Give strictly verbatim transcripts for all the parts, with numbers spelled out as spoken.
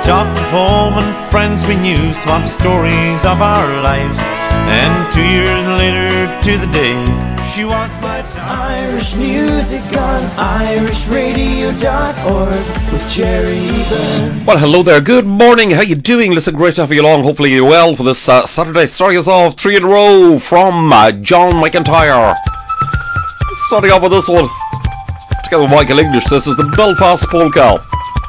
talked of home and friends we knew, swapped stories of our lives. And two years later to the day, she was my son. Irish music on irish radio dot org with Jerry Byrne. Well, hello there. Good morning. How you doing? Listen, great to have you along. Hopefully you're well for this uh, Saturday. Starting us off three in a row from uh, John McIntyre. Starting off with this one together with Michael English. This is the Belfast Polka.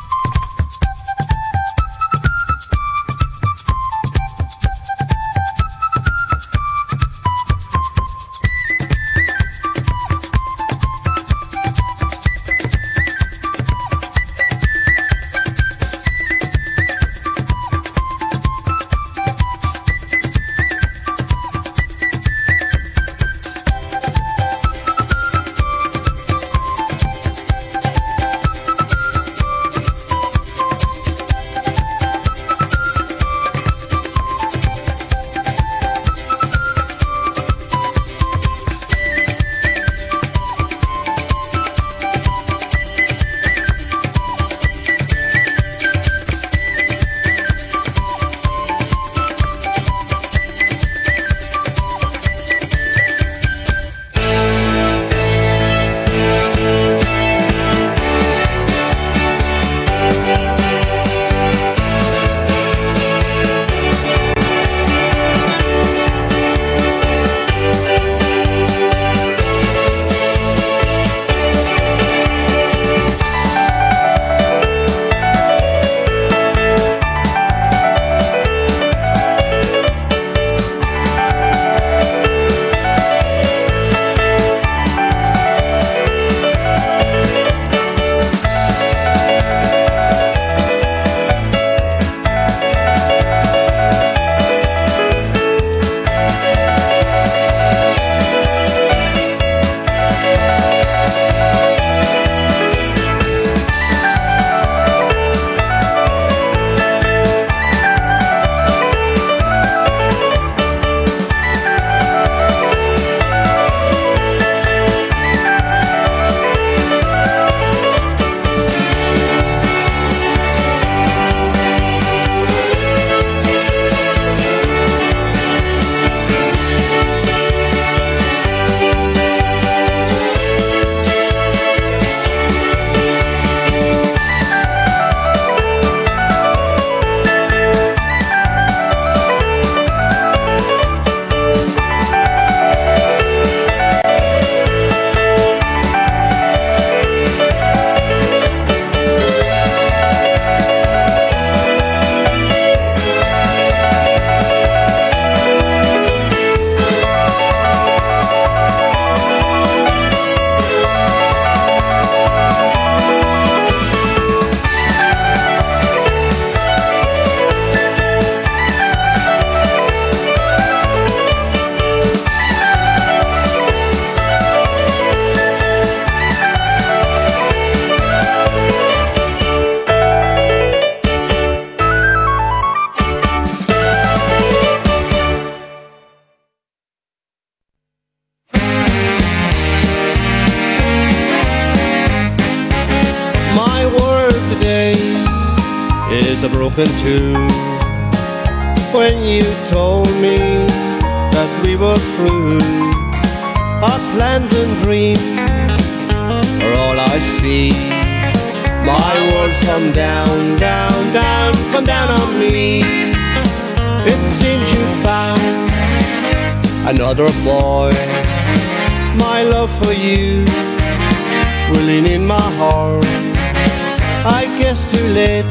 Too. When you told me that we were through, our plans and dreams are all I see. My world's come down, down, down, come down on me. It seems you found another boy. My love for you willing in my heart. I guess too late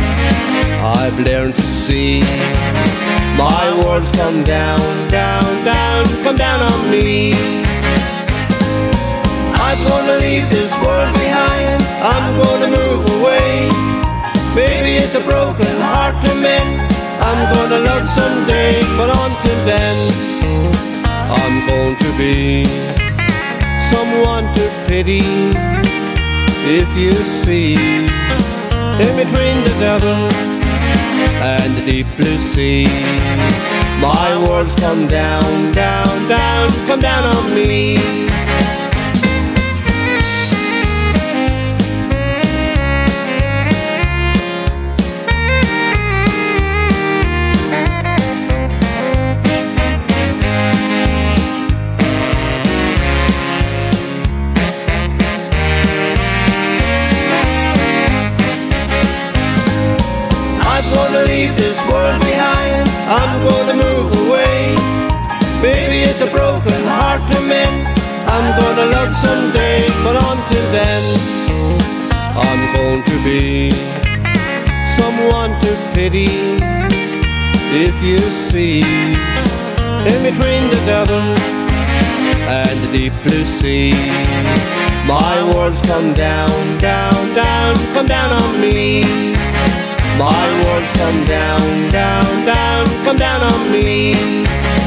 I've learned to see. My world's come down, down, down, come down on me. I'm gonna leave this world behind, I'm gonna move away. Maybe it's a broken heart to mend, I'm gonna love someday. But until then, I'm going to be someone to pity. If you see, in between the devil and the deep blue sea, my world's come down, down, down, come down on me. I'm gonna move away. Maybe it's a broken heart to mend. I'm gonna love someday, but until then I'm going to be someone to pity. If you see, in between the devil and the deep blue sea, my world's come down, down, down, come down on me. My world's come down, down, down, come down on me.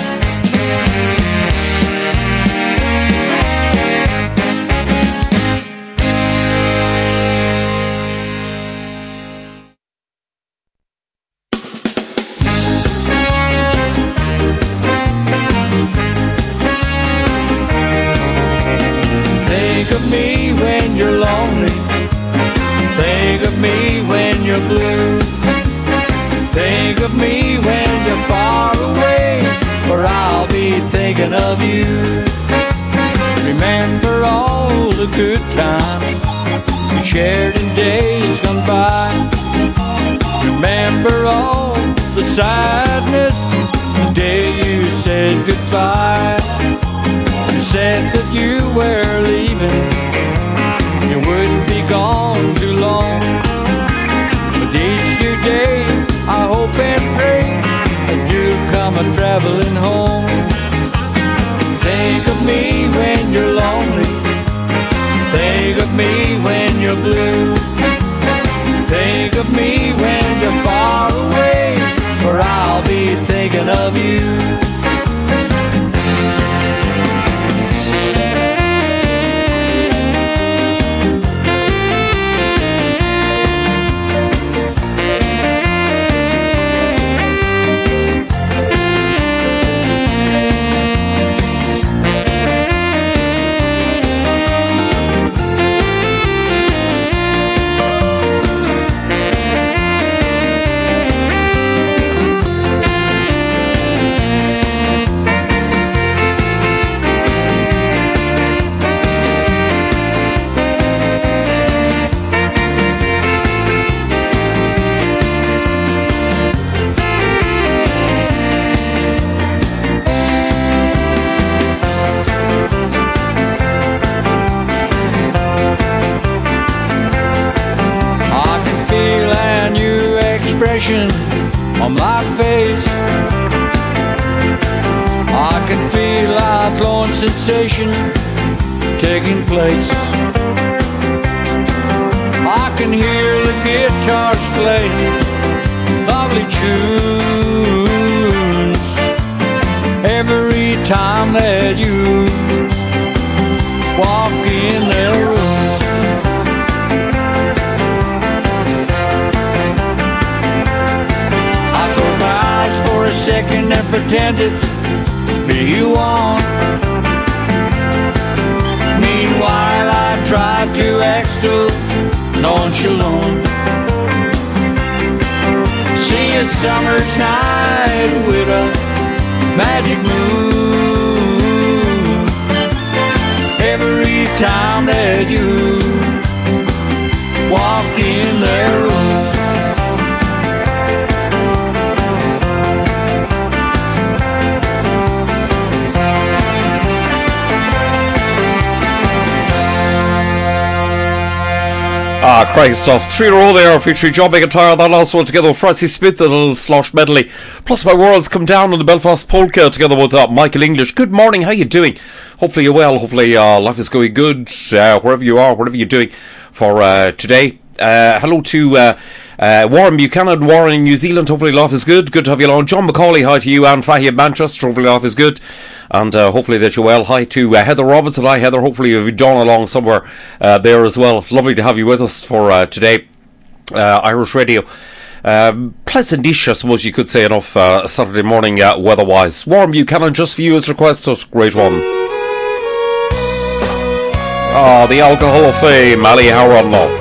Think of me when you're lonely. Think of me when you're blue. Think of me when you're far away, for I'll be thinking of you. Remember all the good times we shared in days gone by. Remember all the sadness the day you said goodbye. You said that you were leaving, you wouldn't be gone too long. But each new day I hope and pray that you'll come a-traveling home. Think of me when you're lonely. Think of me when you're blue. Think of me when you're far away, for I'll be thinking of you. On my face, I can feel our glowing sensation taking place. I can hear the guitars play lovely tunes every time that you walk in their room. For a second and pretend it's me you want. Meanwhile I try to act so nonchalant. See a summer's night with a magic moon. Every time that you walk in their room. Ah, crazy stuff. Three in a row there featuring John McIntyre. That last one together with Francie Smith, a little slosh medley. Plus My World's Come Down on the Belfast Polka together with uh, Michael English. Good morning, how you doing? Hopefully you're well. Hopefully uh, life is going good uh, wherever you are, whatever you're doing for uh, today. Uh, hello to uh, uh, Warren Buchanan, Warren in New Zealand. Hopefully life is good. Good to have you along. John McCauley, hi to you. And Fahey in Manchester. Hopefully life is good. And uh, hopefully that you're well. Hi to uh, Heather Robinson. Hi Heather, hopefully you've gone along somewhere uh, there as well. It's lovely to have you with us for uh, today. uh, Irish Radio. Um, pleasant-ish, I suppose you could say, enough uh, Saturday morning uh, weather-wise. Warren Buchanan, just for you as requested. Great one. Ah, oh, the Alcohol of Fame, Ali Harron.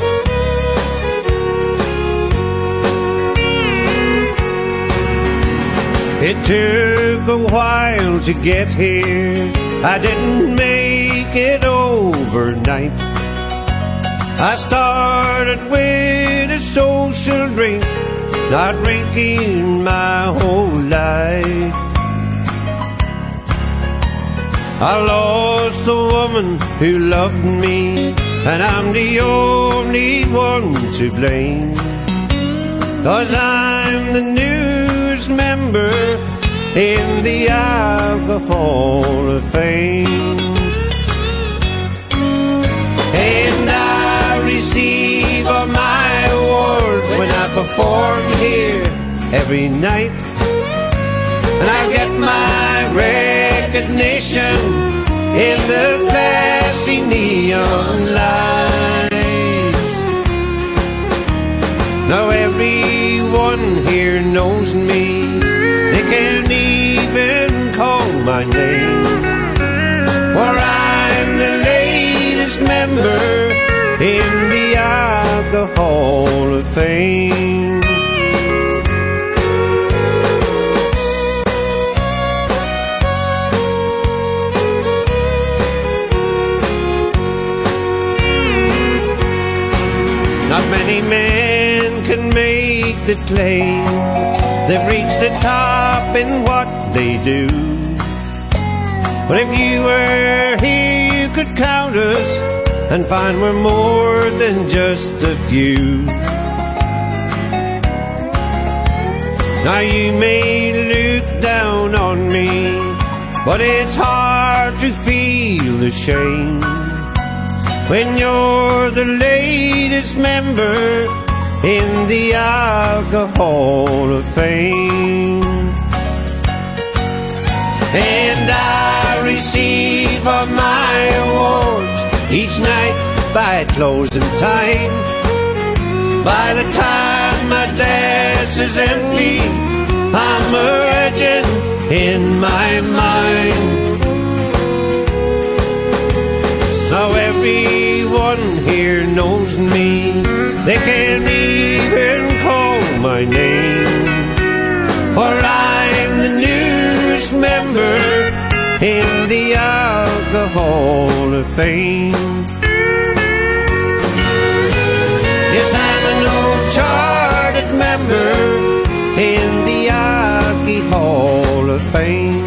It took a while to get here. I didn't make it overnight. I started with a social drink not drinking my whole life. I lost a woman who loved me, and I'm the only one to blame. 'Cause I'm the newest member in the Alcohol of Fame. And I receive all my awards when I perform here every night. And I get my recognition in the flashy neon lights. Now everyone here knows me. They can't even call my name, for I'm the latest member in the Alcohol of Fame. Not many men can make the claim they've reached the top in what they do. But if you were here, you could count us and find we're more than just a few. Now you may look down on me, but it's hard to feel ashamed when you're the latest member in the Alcohol of Fame. And I receive all my awards each night by closing time. By the time my glass is empty, I'm a legend in my mind. Now everyone here knows me. They can't even call my name, for I'm the newest member in the Alcohol of Fame. Yes, I'm an old chartered member in the Alcohol of Fame.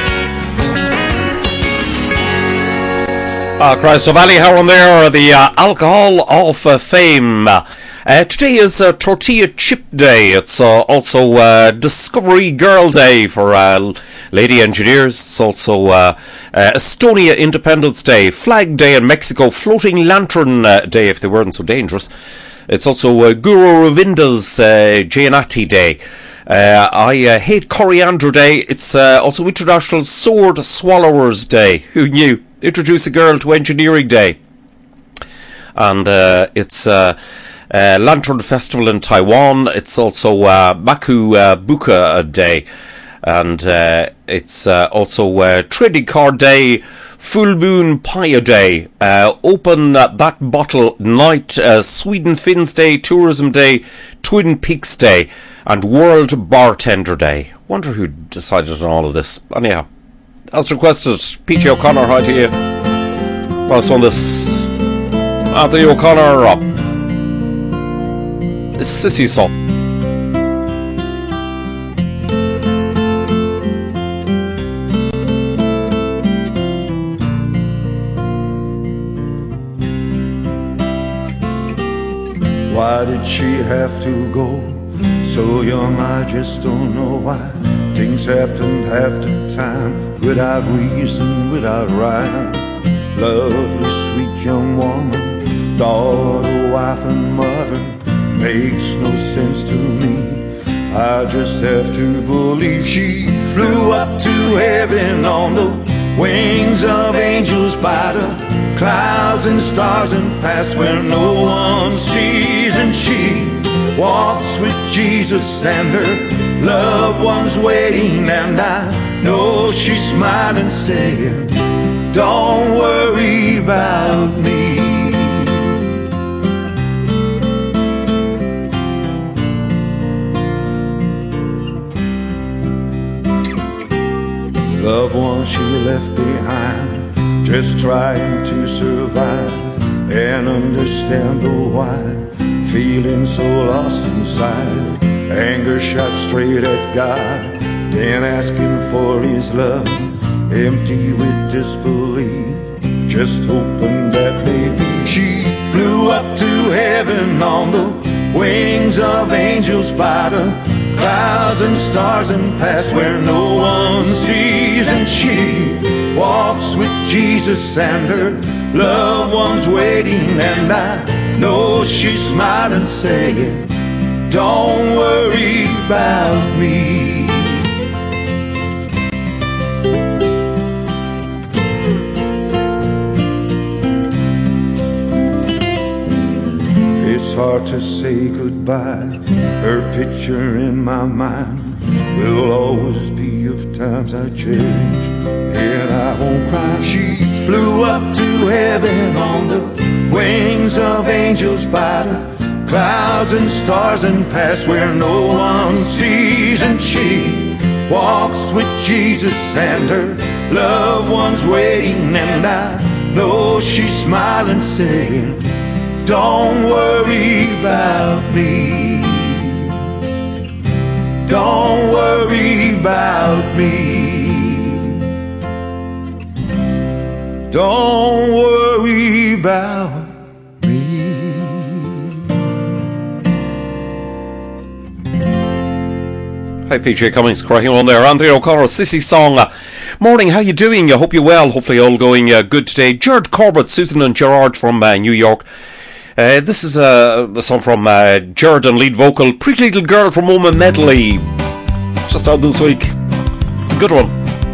Uh, Christ Valley, how on there, the uh, Alcohol of uh, Fame. Uh, today is uh, Tortilla Chip Day. It's uh, also uh, Discovery Girl Day for uh, lady engineers. It's also uh, uh, Estonia Independence Day, Flag Day in Mexico, Floating Lantern uh, Day if they weren't so dangerous. It's also uh, Guru Ravinda's uh, Jayanati Day. Uh, I uh, Hate Coriander Day. It's uh, also International Sword Swallowers Day. Who knew? Introduce a Girl to Engineering Day. And uh, it's uh, uh, Lantern Festival in Taiwan. It's also uh, Maku uh, Buka Day. And uh, it's uh, also uh, Trading Card Day, Full Moon Paya Day, uh, Open uh, That Bottle Night, uh, Sweden Finns Day, Tourism Day, Twin Peaks Day, and World Bartender Day. Wonder who decided on all of this. Anyhow, as requested, P J O'Connor, hi to you. Well, it's on this Anthony O'Connor uh, Sissy song. Why did she have to go so young? I just don't know why. Things happened half the time, without reason, without rhyme. Lovely, sweet young woman, daughter, wife and mother, makes no sense to me. I just have to believe she flew up to heaven on the wings of angels by the clouds and stars and past where no one sees. And she walks with Jesus and her loved ones waiting, and I know she's smiling saying, don't worry about me. Loved ones she left behind, just trying to survive and understand the why, feeling so lost inside. anger shot straight at God, then asking for his love, empty with disbelief, just hoping that maybe she flew up to heaven on the wings of angels by the clouds and stars and past where no one sees, and she walks with Jesus and her loved ones waiting, and I know she's smiling saying, don't worry about me. It's hard to say goodbye. Her picture in my mind will always be of times I cherished, and I won't cry. She flew up to heaven on the wings of angels by the clouds and stars and past where no one sees, and she walks with Jesus and her loved ones waiting, and I know she's smiling saying, don't worry about me. Don't worry about me. Don't worry about me. Hi, P J Cummings, cracking on there. Anthony O'Connor, Sissy song. Uh, morning, how you doing? I hope you're well. Hopefully all going uh, good today. Jared Corbett, Susan and Gerard from uh, New York. Uh, this is uh, a song from uh, Jared and lead vocal. Pretty Little Girl from Oma Medley. Just out this week. It's a good one.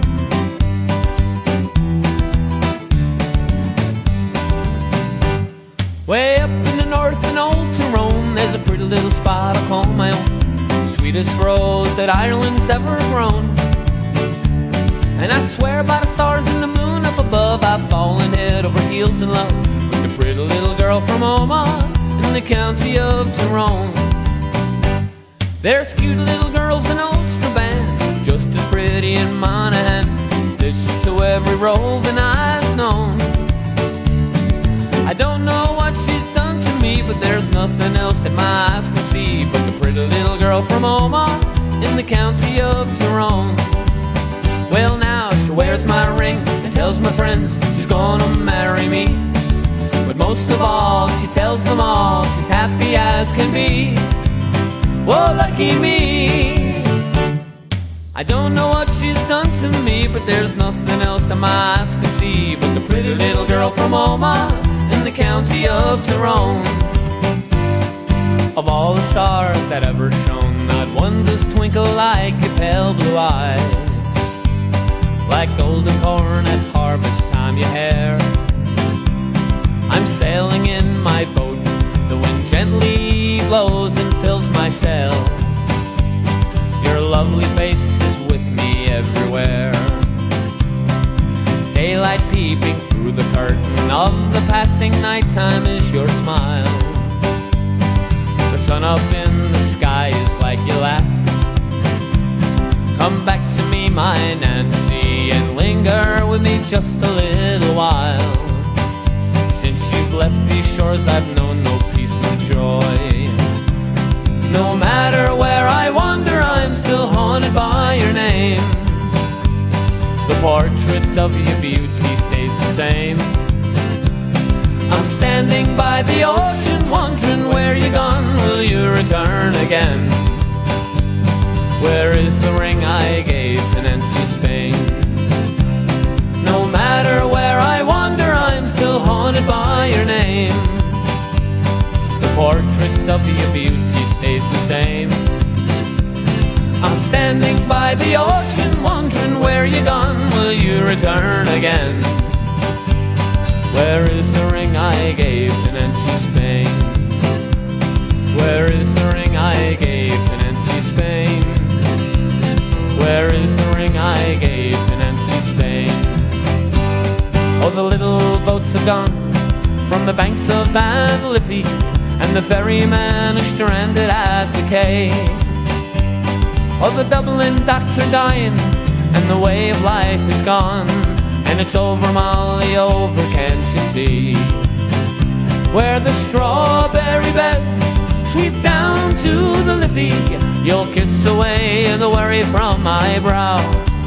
Way up in the north in Old Tyrone, there's a pretty little spot I call my own. The sweetest rose that Ireland's ever grown. And I swear by the stars and the moon up above, I've fallen head over heels in love with the pretty little girl from Omagh in the county of Tyrone. There's cute little girls in Ulster-Ban, just as pretty in Monaghan. This to every roving eye's known. I don't know what she's done to me, but there's nothing else that my eyes can see but the pretty little girl from Omagh in the county of Tyrone. Well, now she wears my ring and tells my friends she's gonna marry me. But most of all, she tells them all she's happy as can be. Whoa, lucky me. I don't know what she's done to me, but there's nothing else that my eyes can see but the pretty little girl from Omagh in the county of Tyrone. Of all the stars that ever shone, not one does twinkle like your pale blue eyes. Like golden corn at harvest time your hair. I'm sailing in my boat, the wind gently blows and fills my sail. Your lovely face is with me everywhere. Daylight peeping through the curtain of the passing nighttime is your smile. The sun up in the sky is like you laugh. Come back to me, my Nancy, and linger with me just a little while. Since you've left these shores, I've known no peace, no joy. No matter where I wander, I'm still haunted by your name. The portrait of your beauty stays the same. I'm standing by the ocean, wondering where you're gone. Will you return again? Where is the ring I gave to Nancy Spain? No matter where I wander, I'm still haunted by your name. The portrait of your beauty stays the same. I'm standing by the ocean, wondering where you're gone. Will you return again? Where is the ring I gave to Nancy Spain? Where is the ring I gave to Nancy Spain? Where is the ring I gave to Nancy Spain? Oh, the little boats have gone from the banks of Van Liffey, and the ferryman is stranded at the quay. Oh, the Dublin docks are dying, and the way of life is gone. And it's over, Molly, over, can't you see? Where the strawberry beds sweep down to the Liffey, you'll kiss away the worry from my brow.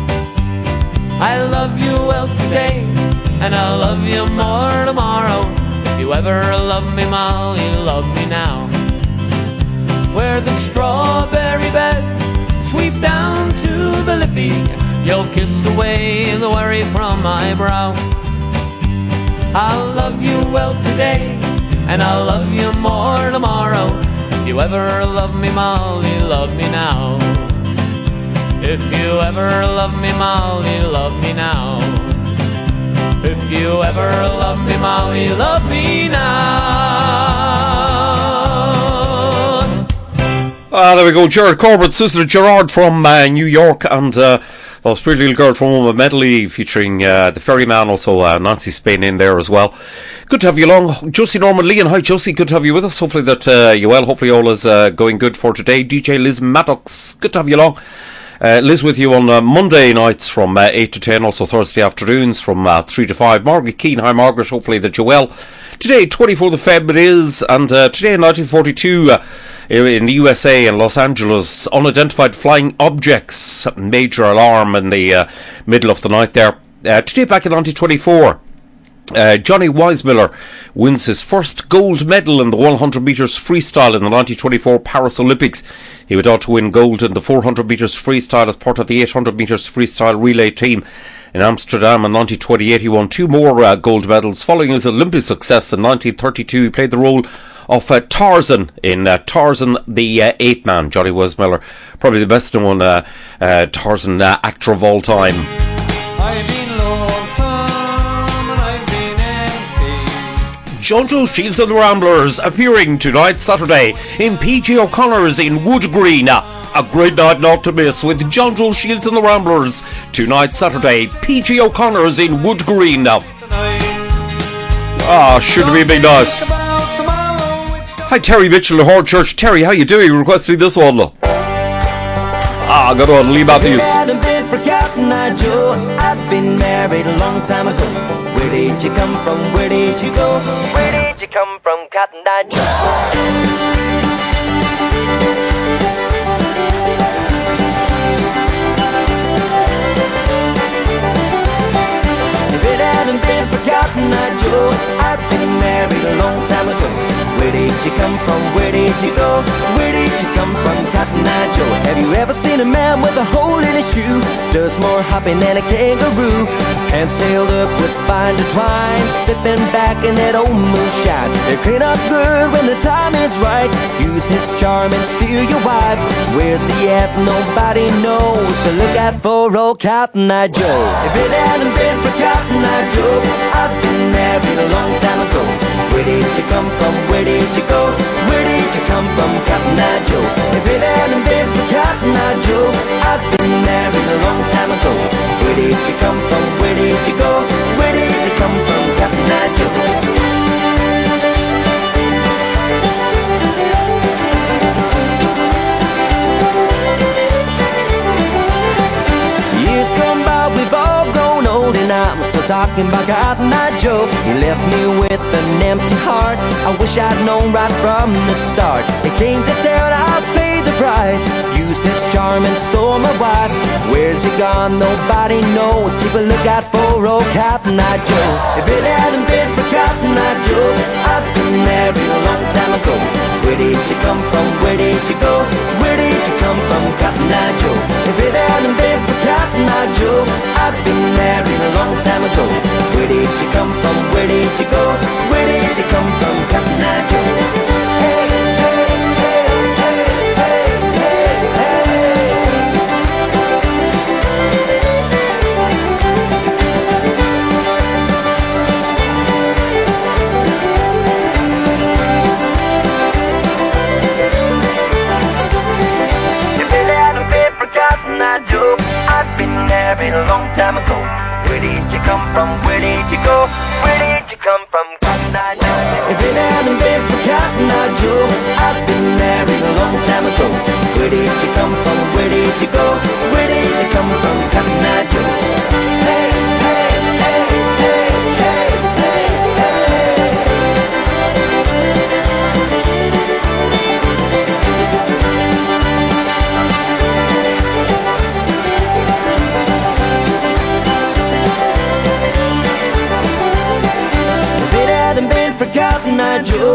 I love you well today, and I'll love you more tomorrow. If you ever love me, Molly, love me now. Where the strawberry beds sweep down to the Liffey, you'll kiss away the worry from my brow. I'll love you well today, and I'll love you more tomorrow. If you ever love me, Molly, love me now. If you ever love me, Molly, love me now. If you ever love me, Molly, love me now. Ah, there we go. Gerard Corbett, Sister Gerard from uh, New York, and uh, well, Pretty Little Girl from Home, a medley featuring uh, the Ferryman, also uh, Nancy Spain in there as well. Good to have you along. Josie Norman Lee, and hi Josie, good to have you with us. Hopefully that uh, you're well. Hopefully all is uh, going good for today. D J Liz Maddox, good to have you along. Uh, Liz with you on uh, Monday nights from uh, eight to ten, also Thursday afternoons from uh, three to five. Margaret Keane, hi Margaret, hopefully that you're well. Today, twenty-fourth of February it is, and uh, today in nineteen forty-two, uh, in the U S A in Los Angeles, unidentified flying objects, major alarm in the uh, middle of the night there. Uh, today back in nineteen twenty-four, Uh, Johnny Weissmuller wins his first gold medal in the one hundred metres freestyle in the nineteen twenty-four Paris Olympics. He went on to win gold in the four hundred metres freestyle as part of the eight hundred metres freestyle relay team. In Amsterdam in nineteen twenty-eight, he won two more uh, gold medals. Following his Olympic success in nineteen thirty-two, he played the role of uh, Tarzan in uh, Tarzan the uh, Ape Man. Johnny Weissmuller, probably the best known uh, uh, Tarzan uh, actor of all time. Jojo Shields and the Ramblers appearing tonight Saturday in P J O'Connor's in Wood Green. A great night not to miss with Jojo Shields and the Ramblers tonight Saturday, P J O'Connor's in Wood Green. Ah, sure to be a big night. Hi Terry Mitchell of Hornchurch. Terry, how you doing? Requesting this one. Ah, good one, Lee Matthews. Joe, I've been married a long time ago. Where did you come from? Where did you go? Where did you come from, Cotton Eye Joe? If it hadn't been for Cotton Eye Joe, I'd been married a long time ago. Where did you come from? Where did you go? Where did you come from, Cotton Eye Joe? Have you ever seen a man with a hole in his shoe? Does more hopping than a kangaroo. Hands sailed up with binder twine, sipping back in that old moonshine. They clean up good when the time is right. Use his charm and steal your wife. Where's he at? Nobody knows. So look out for old Cotton Eye Joe. If it hadn't been for Cotton Eye Joe, I've been married a long time ago. Where did you come from? Where did you go? Where did you come from, Cotton Eye Joe? If it hadn't been for Cotton Eye Joe, I've been married a long time ago. Where did you come from? Where did you go? Where did you come from, Cotton Eye Joe? Years gone by, we've all grown old, and I'm still talking about Cotton Eye Joe. He left me with an empty heart. I wish I'd known right from the start. He came to town, I paid the price. Used his charm and stole my wife. Where's he gone? Nobody knows. Keep a lookout for old Cotton Eye Joe. If it hadn't been for Cotton Eye Joe, I'd been married a long time ago. Where did you come from? Where did you go? Where did you come from, Cotton Eye Joe? If it hadn't been for Cotton Eye Joe, I'd been married a long time ago. Where did you come from? Where did you go? Where did you come from, Cotton Eye Joe? Hey, hey, hey, hey, hey, hey, hey. If it hadn't been for Cotton Eye Joe, I'd been married a long time ago. Where did you come from? Where did you go? Where did you come from, Cotton Eye Joe? If it hadn't been for Cotton Eye Joe, I'd been married a long time ago. Where did you come from? Where did you go? Where did you come from, Cotton Eye Joe? Hey, hey, hey, hey, hey, hey, hey.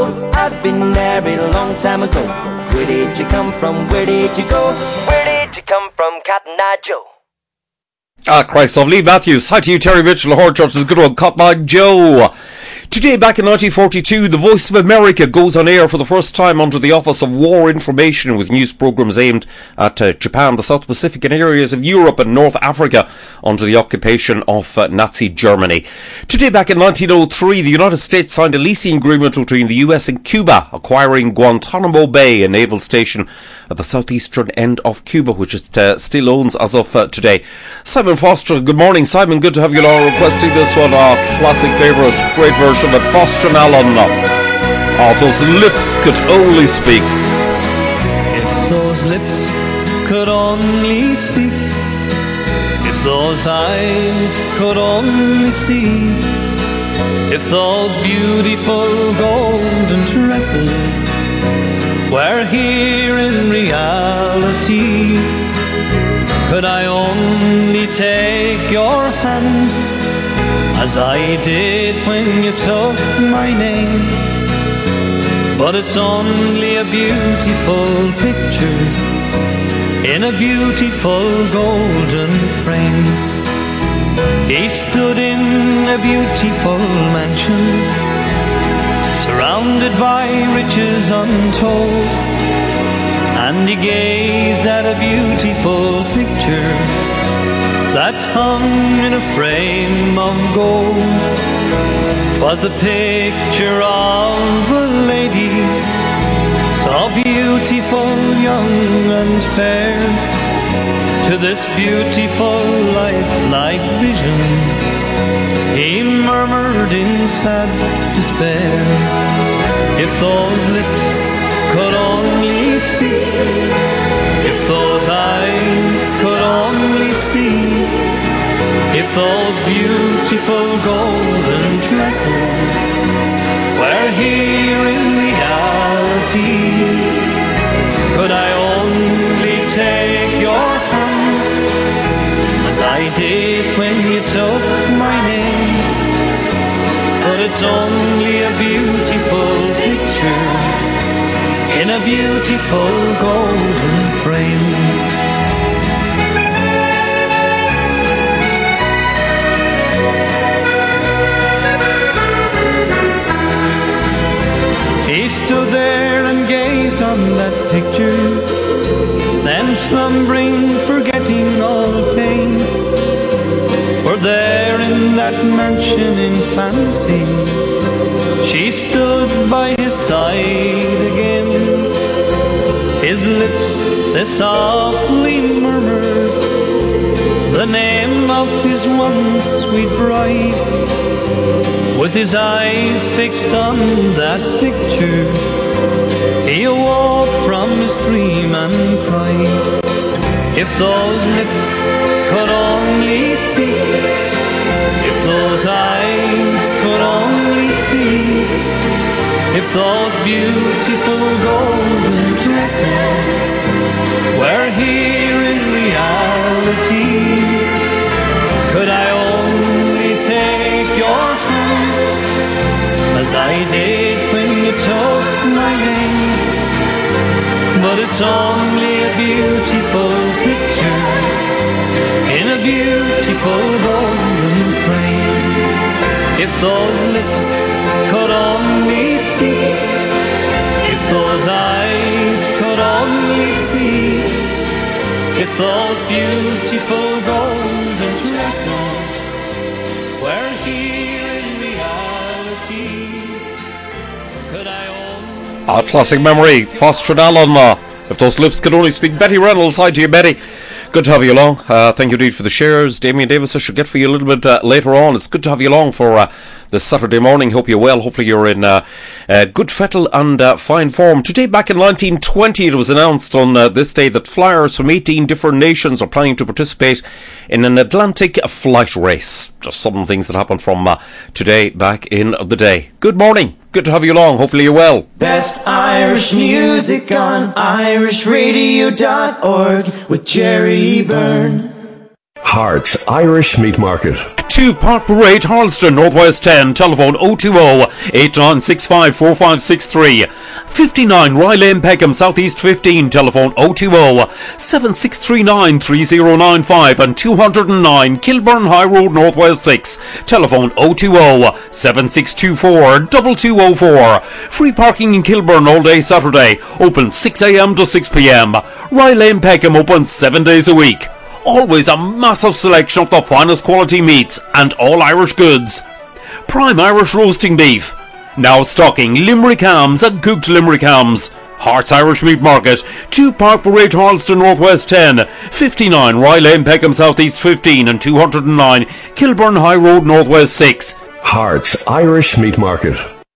Joe, I'd been married a long time ago. Where did you come from? Where did you go? Where did you come from, Cotton Eye Joe? Ah, Christ of Lee Matthews. Hi to you, Terry Mitchell. Horchurch is a good one. Cotton Eye Joe. Today, back in nineteen forty-two, the Voice of America goes on air for the first time under the Office of War Information with news programmes aimed at uh, Japan, the South Pacific and areas of Europe and North Africa under the occupation of uh, Nazi Germany. Today, back in nineteen oh three, the United States signed a leasing agreement between the U S and Cuba, acquiring Guantanamo Bay, a naval station at the southeastern end of Cuba, which it uh, still owns as of uh, today. Simon Foster, good morning. Simon, good to have you along requesting this one, our classic favourite, great version of Foster and Allen. Oh, those lips could only speak. If those lips could only speak, if those eyes could only see, if those beautiful golden tresses were here in reality, could I only take your hand as I did when you took my name. But it's only a beautiful picture in a beautiful golden frame. He stood in a beautiful mansion, surrounded by riches untold, and he gazed at a beautiful picture that hung in a frame of gold. 'Twas the picture of a lady, so beautiful, young and fair. To this beautiful lifelike vision he murmured in sad despair, if those lips could only speak, if those eyes could only see, if those beautiful golden tresses were here in reality, could I only take your hand as I did when you took my name. But it's only a beautiful picture in a beautiful golden frame. He stood there and gazed on that picture, then slumbering, forgetting all pain. For there in that mansion in fancy, she stood by his side again. His lips, they softly murmured the name of his once sweet bride. With his eyes fixed on that picture, he awoke from his dream and cried, if those lips could only speak, if those eyes could only see, if those beautiful golden tresses were here in reality, could I only take your hand as I did when you took my name. But it's only a beautiful picture in a beautiful golden frame. If those lips could only speak, if those eyes could only see, if those beautiful golden tresses were here in reality, could I only... Ah, classic memory. Foster and Allen. Uh, if those lips could only speak. Betty Reynolds, hi to you, Betty. Good to have you along. Uh, thank you indeed for the shares. Damien Davis, I should get for you a little bit uh, later on. It's good to have you along for uh, this Saturday morning. Hope you're well. Hopefully you're in uh, uh, good fettle and uh, fine form. Today, back in nineteen twenty, it was announced on uh, this day that flyers from eighteen different nations are planning to participate in an Atlantic flight race. Just some things that happened from uh, today, back in the day. Good morning. Good to have you along. Hopefully you're well. Best Irish music on irish radio dot org with Jerry Byrne. Hearts Irish Meat Market. two Park Parade, Harleston, Northwest ten, telephone oh two oh, eight nine six five, four five six three. fifty-nine Rye Lane, Peckham, Southeast fifteen, telephone oh two oh, seven six three nine, three oh nine five, and two oh nine Kilburn High Road, Northwest six, telephone oh two oh, seven six two four, two two oh four. Free parking in Kilburn all day Saturday, open six a m to six p m. Rye Lane, Peckham, open seven days a week. Always a massive selection of the finest quality meats and all Irish goods. Prime Irish roasting beef. Now stocking Limerick hams and cooked Limerick hams. Hearts Irish Meat Market, two Park Parade, Harleston, Northwest ten, fifty-nine Rye Lane, Peckham, Southeast fifteen, and two oh nine Kilburn High Road, Northwest six. Hearts Irish Meat Market.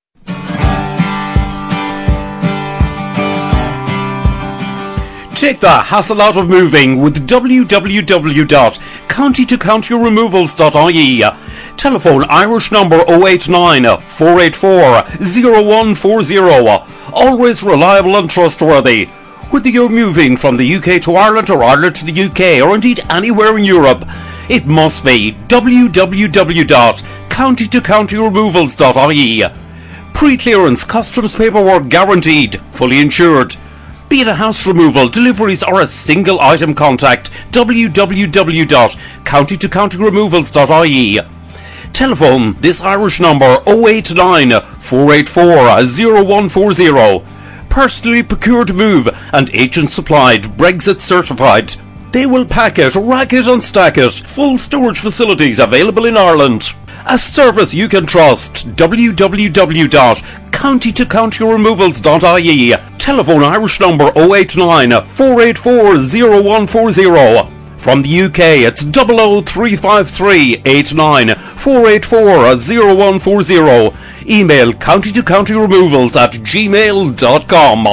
Take the hassle out of moving with w w w dot county to county removals dot I E. Telephone Irish number oh eight nine, four eight four, oh one four oh. Always reliable and trustworthy. Whether you're moving from the U K to Ireland or Ireland to the U K or indeed anywhere in Europe, it must be w w w dot county to county removals dot I E. Pre-clearance customs paperwork guaranteed, fully insured. Be it a house removal, deliveries or a single item, contact w w w dot county to county removals dot I E. Telephone this Irish number oh eight nine, four eight four, oh one four oh. Personally procured move and agent supplied, Brexit certified. They will pack it, rack it and stack it. Full storage facilities available in Ireland. A service you can trust. w w w dot county to county removals dot I E. Telephone Irish number oh eight nine, four eight four, oh one four oh. From the U K it's double oh three five three, eight nine, four eight four, oh one four oh. Email county to county removals at gmail dot com.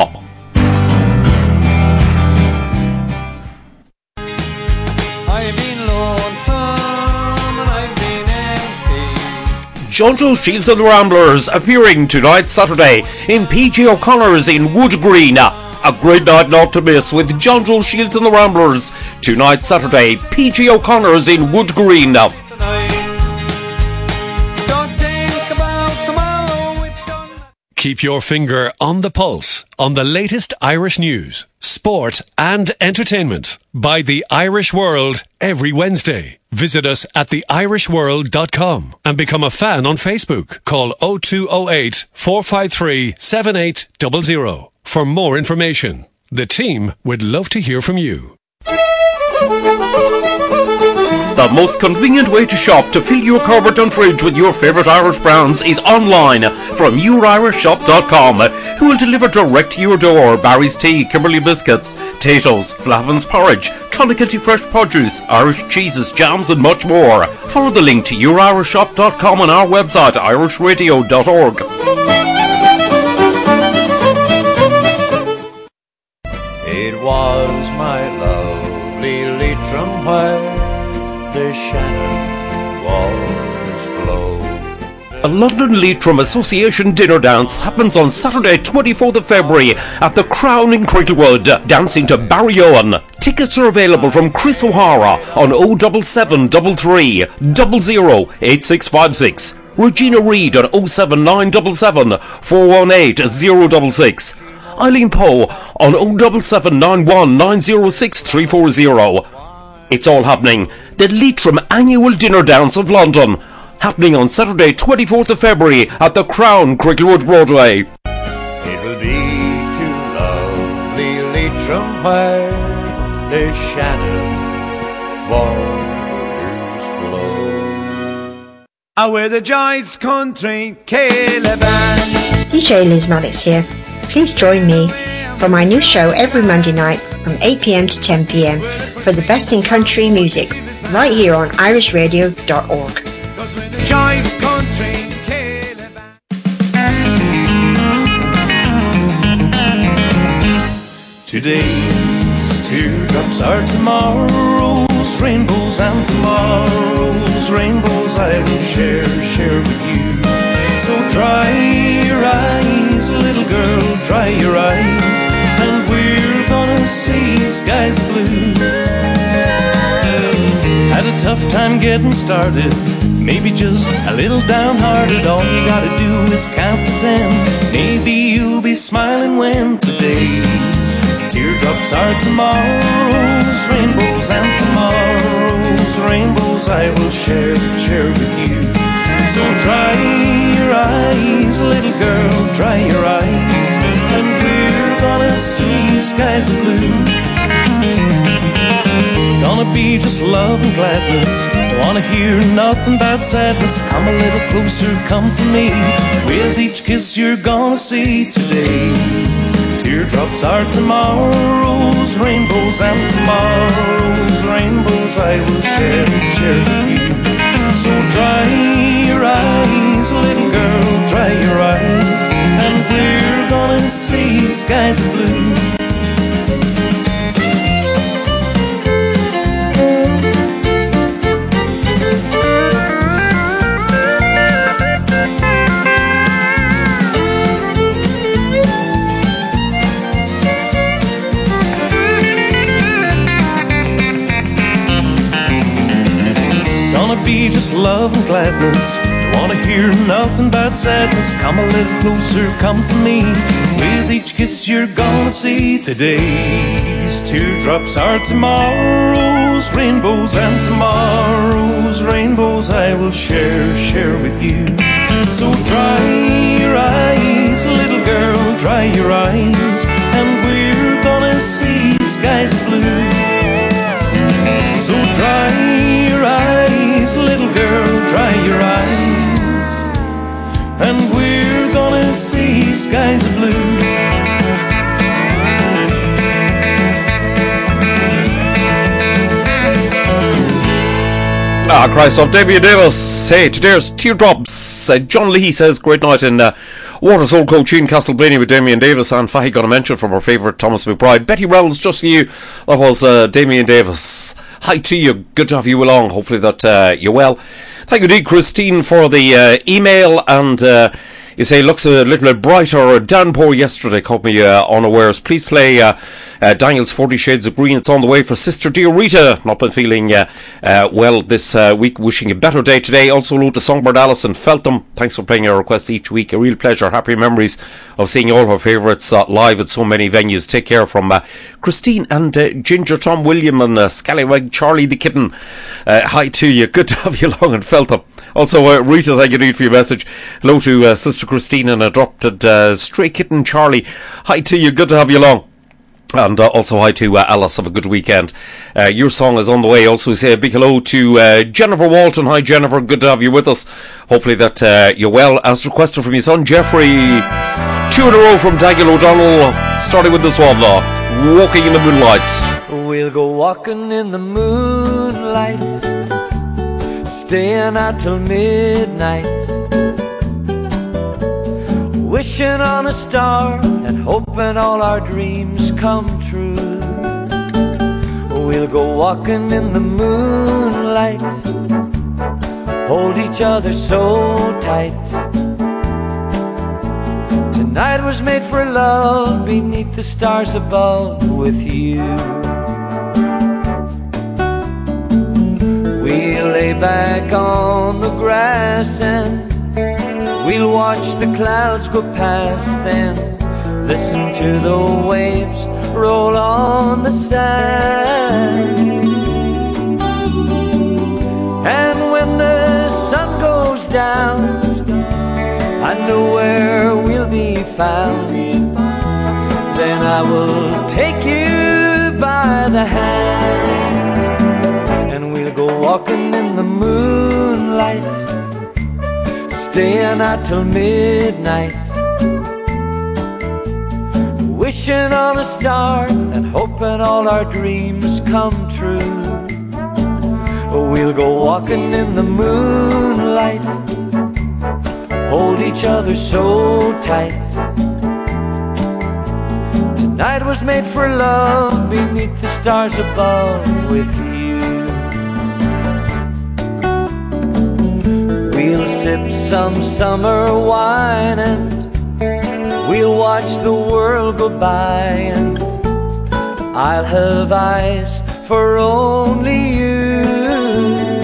John Joe Shields and the Ramblers appearing tonight Saturday in P J O'Connor's in Wood Green. A great night not to miss with John Joe Shields and the Ramblers tonight Saturday, P J O'Connor's in Wood Green. Keep your finger on the pulse on the latest Irish news, sport and entertainment by The Irish World every Wednesday. Visit us at the irish world dot com and become a fan on Facebook. Call oh two oh eight, four five three, seven eight zero zero for more information. The team would love to hear from you. The most convenient way to shop to fill your cupboard and fridge with your favourite Irish brands is online from your irish shop dot com, who will deliver direct to your door Barry's Tea, Kimberley Biscuits, Tato's, Flavin's Porridge, Clonakilty Fresh Produce, Irish cheeses, jams and much more. Follow the link to your irish shop dot com on our website irish radio dot org. It was my lovely Leitrim where the Shannon waters flow. A London Leitrim Association dinner dance happens on Saturday twenty-fourth of February at the Crown in Cricklewood, dancing to Barry Owen. Tickets are available from Chris O'Hara on oh seven seven three three, zero zero eight six five six. Regina Reid on oh seven nine seven seven, four one eight, zero six six. Eileen Poe on oh seven seven nine one, nine oh six, three four oh. It's all happening. The Leitrim Annual Dinner Dance of London, happening on Saturday twenty-fourth of February at the Crown, Cricklewood Broadway. It will be too lovely Leitrim where the Shannon waters flow. I wear the Joyce Country Caravan. D J Liz Maddox here. Please join me for my new show every Monday night from eight p m to ten p m for the best in country music right here on irish radio dot org. Today's teardrops are tomorrow's rainbows, and tomorrow's rainbows I will share, share with you. So dry your eyes, little girl, dry your eyes, and we're gonna see skies blue. Had a tough time getting started, maybe just a little downhearted, all you gotta do is count to ten. Maybe you'll be smiling when today's teardrops are tomorrow's rainbows, and tomorrow's rainbows I will share, share with you. So dry your eyes, little girl, dry your eyes, and we're gonna see skies of blue. Gonna be just love and gladness, don't wanna hear nothing but sadness. Come a little closer, come to me, with each kiss you're gonna see today's teardrops are tomorrow's rainbows, and tomorrow's rainbows I will share, share with you. So dry your eyes, little girl, dry your eyes, and we're gonna see skies of blue. Be just love and gladness, don't wanna hear nothing but sadness. Come a little closer, come to me, with each kiss you're gonna see today's teardrops are tomorrow's rainbows, and tomorrow's rainbows I will share, share with you. So dry your eyes, little girl, dry your eyes, and we're gonna see skies of blue. So dry your eyes, little girl, dry your eyes, and we're gonna see skies of blue. Ah, Christ of Damien Davis. Hey, today's teardrops. Uh, John Lee says, great night in uh, Water Soul Coach in Castleblaney with Damien Davis, and Fahy got a mention from our favourite Thomas McBride. Betty Reynolds, just for you. That was uh, Damien Davis. Hi to you, good to have you along, hopefully that uh, you're well. Thank you indeed, Christine, for the uh, email, and uh, you say looks a little bit brighter. Downpour yesterday caught me uh, unawares. Please play uh, uh, Daniel's Forty Shades of Green. It's on the way for Sister Dear Rita. Not been feeling uh, uh, well this uh, week. Wishing a better day today. Also hello to Songbird Alison Feltham. Thanks for playing your requests each week. A real pleasure. Happy memories of seeing all her favourites uh, live at so many venues. Take care from uh, Christine and uh, Ginger Tom William and uh, Scallywag Charlie the Kitten. Uh, hi to you. Good to have you along in Feltham. Also, uh, Rita, thank you indeed for your message. Hello to uh, Sister Christine and adopted uh, stray kitten Charlie. Hi to you, good to have you along. And uh, also hi to uh, Alice, have a good weekend. Uh, your song is on the way. Also say a big hello to uh, Jennifer Walton. Hi Jennifer, good to have you with us. Hopefully that uh, you're well. As requested from your son Jeffrey. Two in a row from Daniel O'Donnell. Starting with this one, uh, Walking in the Moonlight. We'll go walking in the moonlight, staying out till midnight, wishing on a star and hoping all our dreams come true. We'll go walking in the moonlight, hold each other so tight. Tonight was made for love beneath the stars above with you. We'll lay back on the grass and we'll watch the clouds go past, then listen to the waves roll on the sand. And when the sun goes down, I know where we'll be found. Then I will take you by the hand, and we'll go walking in the moonlight, staying out till midnight, wishing on a star and hoping all our dreams come true. We'll go walking in the moonlight, hold each other so tight. Tonight was made for love beneath the stars above with you. We'll sip some summer wine and we'll watch the world go by, and I'll have eyes for only you.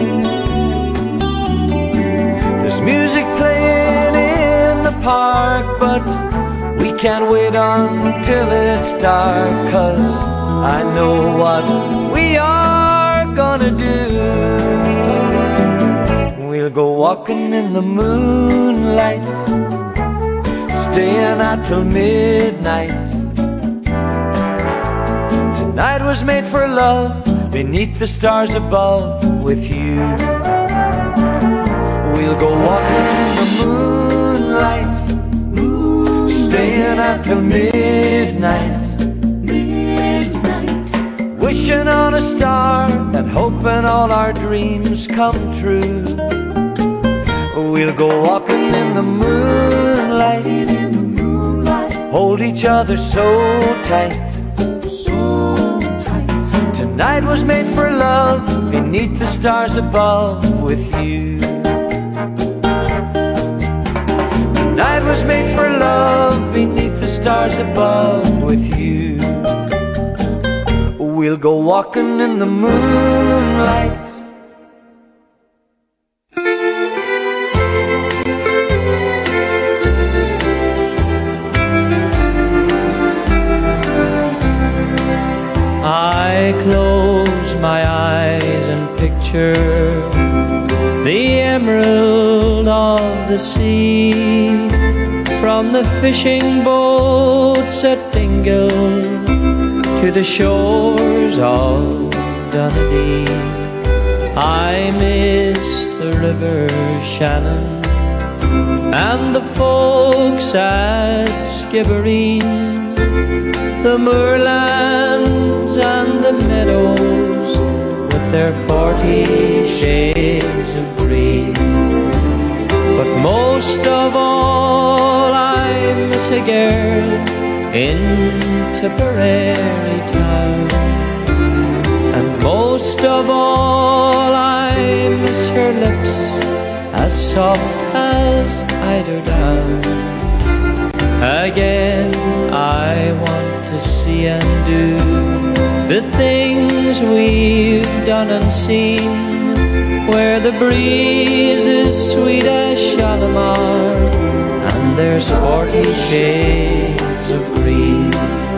can't wait until it's dark, 'cause I know what we are gonna do. We'll go walking in the moonlight, staying out till midnight. Tonight was made for love, beneath the stars above with you. We'll go walking in the moonlight, staying out till midnight, wishing on a star and hoping all our dreams come true. We'll go walking in the moonlight, hold each other so tight. Tonight was made for love, beneath the stars above with you. Tonight was made for love, beneath the stars above with you. We'll go walking in the moonlight. I close my eyes and picture the emerald of the sea, from the fishing boats at Dingle to the shores of Dunedin. I miss the river Shannon and the folks at Skibbereen, the moorlands and the meadows with their forty shades of green. But most of all I miss a girl in Tipperary town, and most of all I miss her lips as soft as eider down. Again I want to see and do the things we've done and seen, where the breeze is sweet as Shalimar and there's forty shades of green.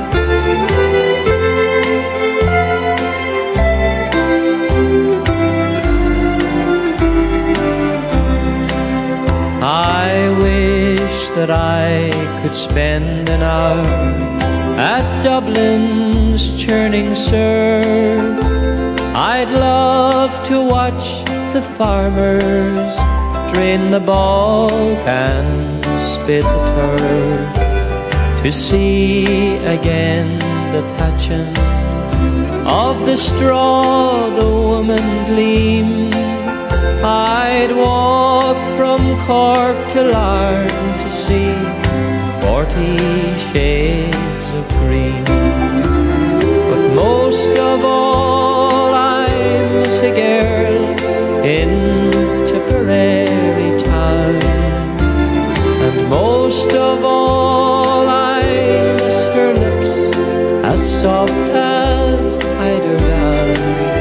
I wish that I could spend an hour at Dublin's churning surf. I'd love to watch the farmers drain the bog and spit the turf, to see again the thatching of the straw the woman gleam. I'd walk from Cork to Larne to see forty shades of green. But most of all I miss a girl in Tipperary town, and most of all I miss her lips as soft as eider down.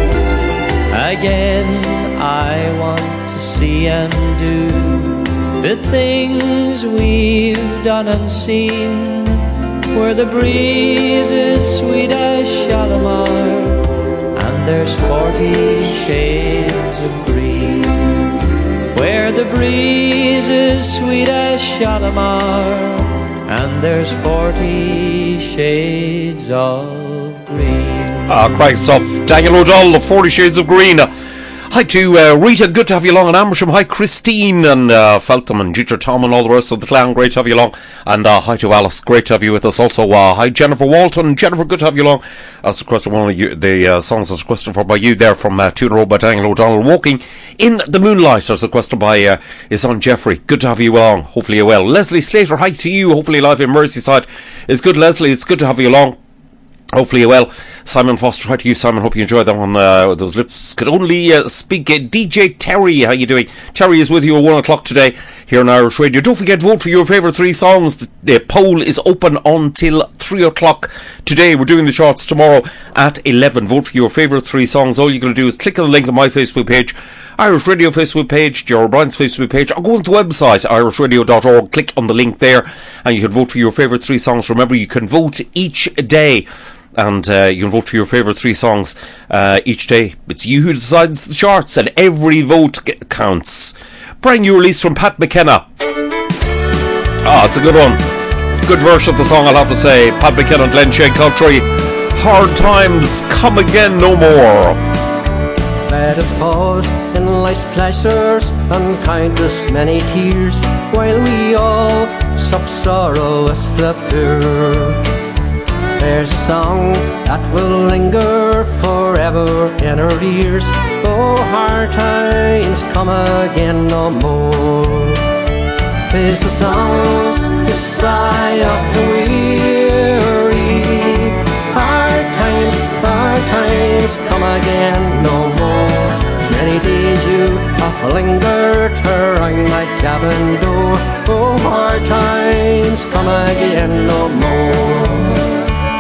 Again I want to see and do the things we've done and seen, where the breeze is sweet as Shalimar and there's forty shades of green. Where the breeze is sweet as Shalimar and there's forty shades of green. Ah, great stuff. Daniel O'Donnell, the forty shades of green. Hi to uh, Rita, good to have you along in Amersham. Hi Christine and uh, Feltham and Ginger Tom and all the rest of the clan, great to have you along. And uh, hi to Alice, great to have you with us also. Uh, hi Jennifer Walton, Jennifer, good to have you along. That's requested one of you, the uh, songs that's requested for by you there from uh, Tune Road by Daniel O'Donnell. Walking in the Moonlight, that's requested by uh, his son Jeffrey. Good to have you along, hopefully you're well. Leslie Slater, hi to you, hopefully live in Merseyside. It's good, Leslie, it's good to have you along. Hopefully you're well. Simon Foster, hi to you, Simon. Hope you enjoyed that one. Uh, those lips could only uh, speak. Uh, D J Terry, how you doing? Terry is with you at one o'clock today here on Irish Radio. Don't forget, vote for your favourite three songs. The, the poll is open until three o'clock today. We're doing the charts tomorrow at eleven. Vote for your favourite three songs. All you're going to do is click on the link on my Facebook page, Irish Radio Facebook page, Gerald O'Brien's Facebook page, or go on the website, irish radio dot org. Click on the link there, and you can vote for your favourite three songs. Remember, you can vote each day. And uh, you can vote for your favourite three songs uh, each day. It's you who decides the charts, and every vote g- counts. Brand new release from Pat McKenna. Ah, oh, it's a good one. Good version of the song, I'll have to say. Pat McKenna and Glen Shane Country. Hard times come again no more. Let us pause in life's pleasures and countless many tears, while we all sup sorrow with the poor. There's a song that will linger forever in our ears. Oh, hard times come again no more. 'Tis the song, the sigh of the weary. Hard times, hard times come again no more. Many days you have lingered around my cabin door. Oh, hard times come again no more.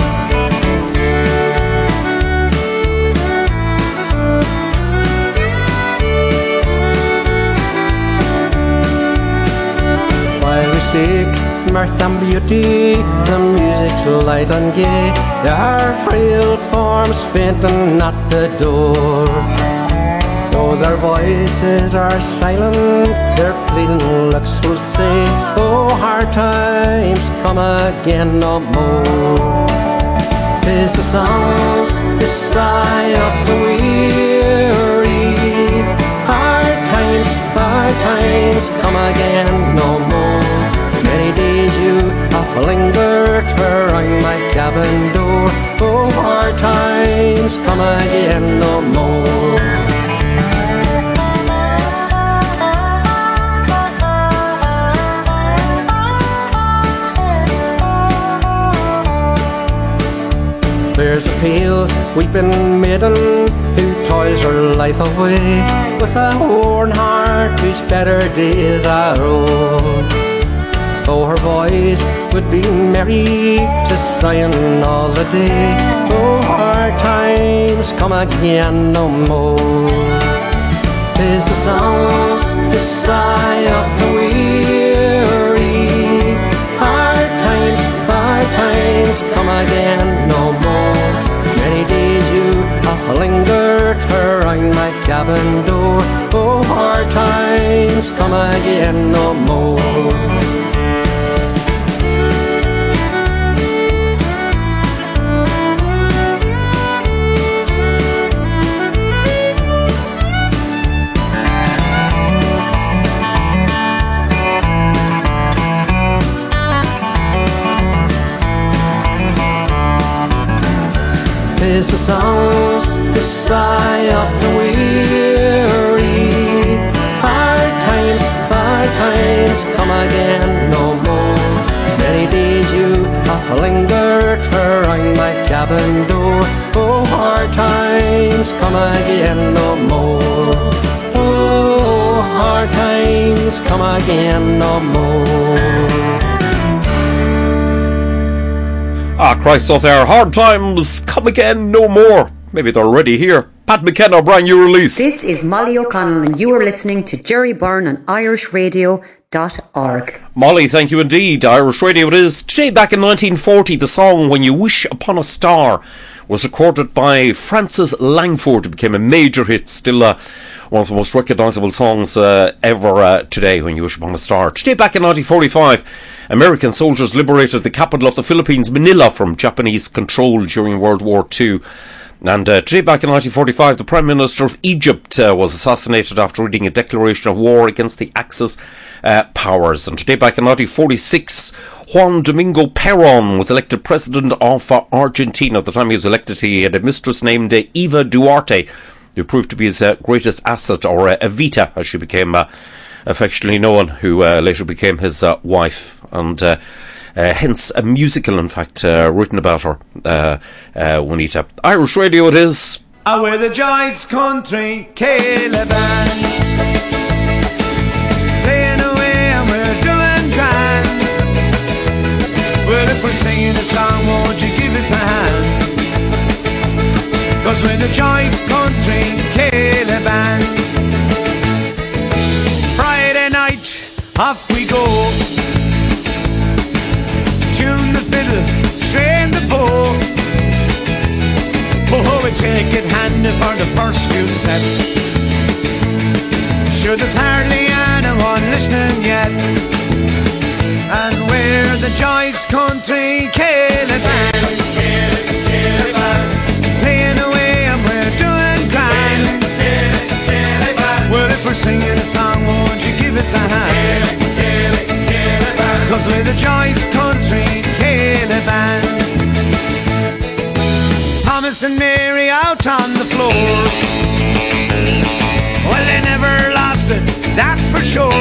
Seek mirth and beauty, the music's light and gay. Their frail forms fainting at the door. Though their voices are silent, their pleading looks will say, oh, hard times come again no more. 'Tis the song, the sigh of the weary. Hard times, hard times come again no more. Many days you have lingered around my cabin door. Oh, hard times come again no more. There's a pale weeping maiden who toils her life away, with a worn heart whose better days are old. Oh, her voice would be merry to Zion all the day. Oh, hard times come again no more. 'Tis the song, the sigh of the weary. Hard times, hard times come again no more. Many days you have lingered around my cabin door. Oh, hard times come again no more. Is the song, the sigh of the weary. Hard times, hard times come again no more. Many days you have lingered around my cabin door. Oh, hard times come again no more. Oh, hard times come again no more. Ah, Christ out there. Hard times come again no more. Maybe they're already here. Pat McKenna, brand new release. This is Molly O'Connell, and you are listening to Jerry Byrne on irish radio dot org. Molly, thank you indeed. Irish Radio it is. Today, back in nineteen forty, the song When You Wish Upon a Star was recorded by Francis Langford. It became a major hit. Still uh, one of the most recognisable songs uh, ever uh, today, When You Wish Upon a Star. Today, back in nineteen forty-five, American soldiers liberated the capital of the Philippines, Manila, from Japanese control during World War Two. And uh, today, back in nineteen forty-five, the Prime Minister of Egypt uh, was assassinated after reading a declaration of war against the Axis uh, powers. And today, back in nineteen forty-six, Juan Domingo Perón was elected president of uh, Argentina. At the time he was elected, he had a mistress named uh, Eva Duarte, who proved to be his uh, greatest asset, or uh, Evita, as she became uh, affectionately known, who uh, later became his uh, wife. And uh, Uh, hence a musical, in fact, uh, written about her, uh, uh, Juanita. Irish Radio it is. I wear the Joyce Country Caliban, playing away and we're doing grand. Well, if we're singing a song, won't you give us a hand? Cause we're the Joyce Country Caliban. Friday night, off we go. Tune the fiddle, strain the bow. Oh, we take it handy for the first few sets. Sure, there's hardly anyone listening yet. And we're the Joyce Country Caliban, playing away and we're doing grand. Well, if we're singing a song, won't you give us a hand? Cause we're the Joyce Country Caliban. Thomas and Mary out on the floor. Well, they never lost it, that's for sure.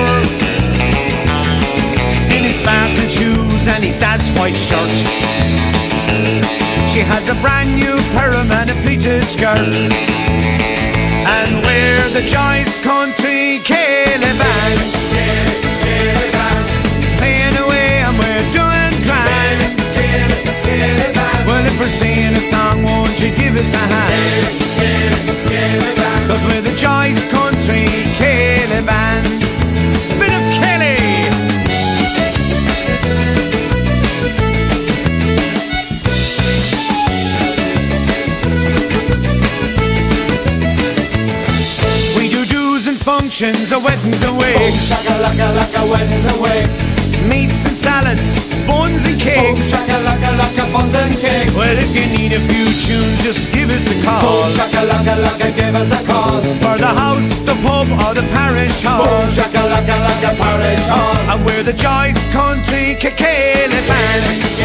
In his sparkling shoes and his dad's white shirt, she has a brand new perm and a pleated skirt. And we're the Joyce Country Caliban, playing away and we're doing grand. Well, if we're singing a song, won't you give us a hand? Cause we're the Joyce Country Caliban. Bit of Kelly. We do do's and functions, a weddings and wakes. Oh, shaka-laka-laka, weddings and wakes. Meats and salads, buns and cakes. Oh, shaka-laka-laka, buns and cakes. Well, if you need a few tunes, just give us a call. Oh, shaka-laka-laka, give us a call. For the house, the pub, or the parish hall. Oh, shaka-laka-laka, parish hall. And we're the Joyce Country Caliban,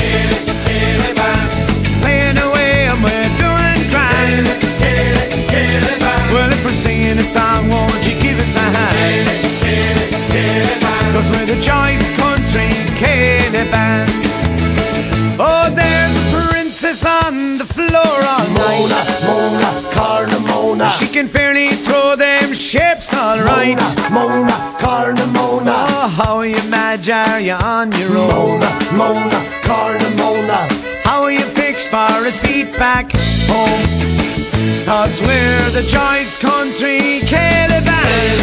playing away and we're doing grand. Well, if we're singing a song, won't you give us a hand? Cause we're the Joyce Country Caliban. Oh, there's a princess on the floor all night. Mona, Mona, Carnamona. She can fairly throw them shapes all right. Mona, Mona, Carnamona. Oh, how are you mad, are you on your own? Mona, Mona, Carnamona. How are you fixed for a seat back home? Cause we're the Joyce Country Caliban,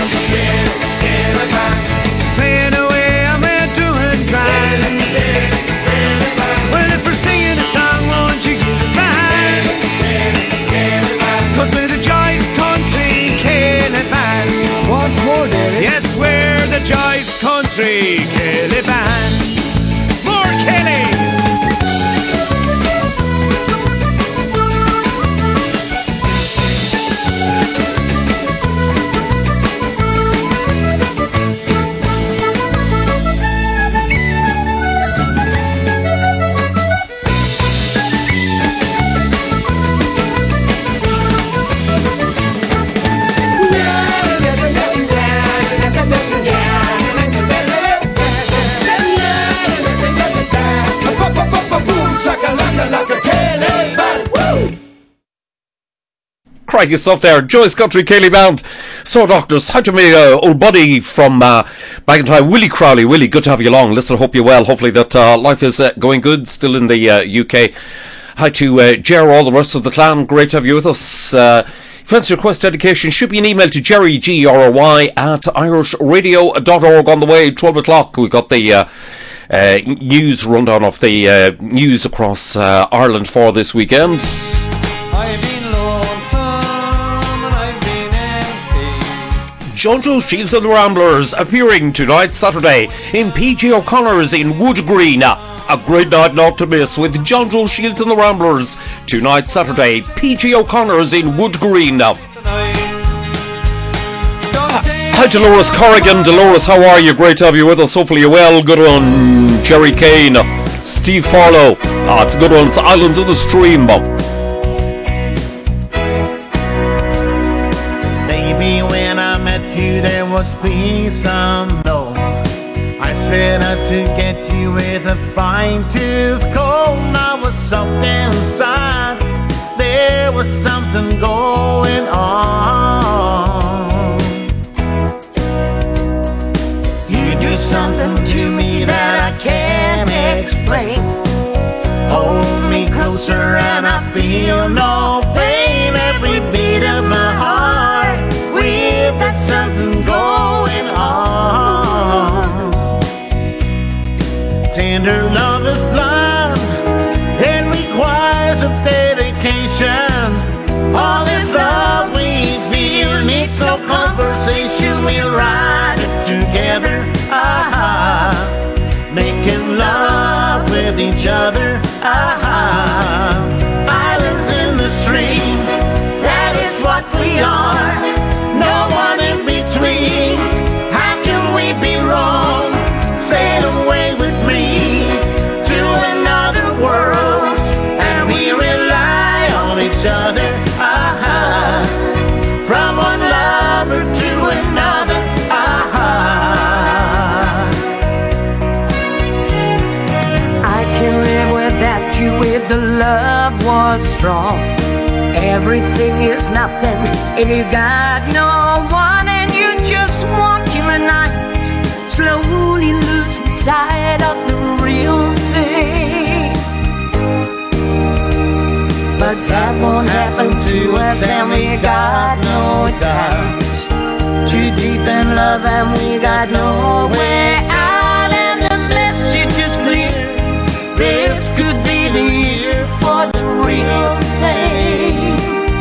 playing away and we're doing grand. Well, if we're singing a song, won't you give us a hand? Cause we're the Joyce Country Caliban. Once more, David. Yes, we're the Joyce Country Caliban. More Kelly. Crikey stuff there. Joyce Country Caliban. So, doctors, how to make uh, old buddy from uh, back in time, Willie Crowley. Willie, good to have you along. Listen, I hope you're well. Hopefully that uh, life is uh, going good still in the uh, U K. Hi to uh, Ger, all the rest of the clan. Great to have you with us. Uh, Fancy request dedication, shoot me an email to Jerry, G R O Y, at irish radio dot org on the way. twelve o'clock, we've got the uh, uh, news rundown of the uh, news across uh, Ireland for this weekend. I've been lonesome and I've been empty. Jojo Shields and the Ramblers appearing tonight, Saturday, in P J O'Connor's in Wood Green. A great night not to miss with Jojo Shields and the Ramblers. Tonight, Saturday, P J O'Connor's in Wood Green. Hi Dolores Corrigan. Dolores, how are you? Great to have you with us. Hopefully you're well. Good one. Jerry Kane, Steve Farlow. Ah, it's a good one. It's Islands of the Stream. Baby, when I met you there was peace unknown. I Set out to get you with a fine-tooth comb. I was soft inside. There was something going on. You do something to me that I can't explain. Hold me closer and I feel no pain. Every beat of my heart, we've got something going on. Tender love is blind and requires a dedication. All this love we feel needs no conversation. We'll ride it together, ah, making love with each other, ah. Islands in the stream, that is what we are. No one in between. How can we be wrong? Sail away with me to another world, and we rely on each other, ah, from one lover to another, ah. I can live without you if the love was strong. Everything is nothing if you got no one, and you just walk in the night, slowly losing sight of the real thing. But that won't happen to us, and we got no doubt. Too deep in love and we got no way out, and the message is clear. This could be the year for the real thing.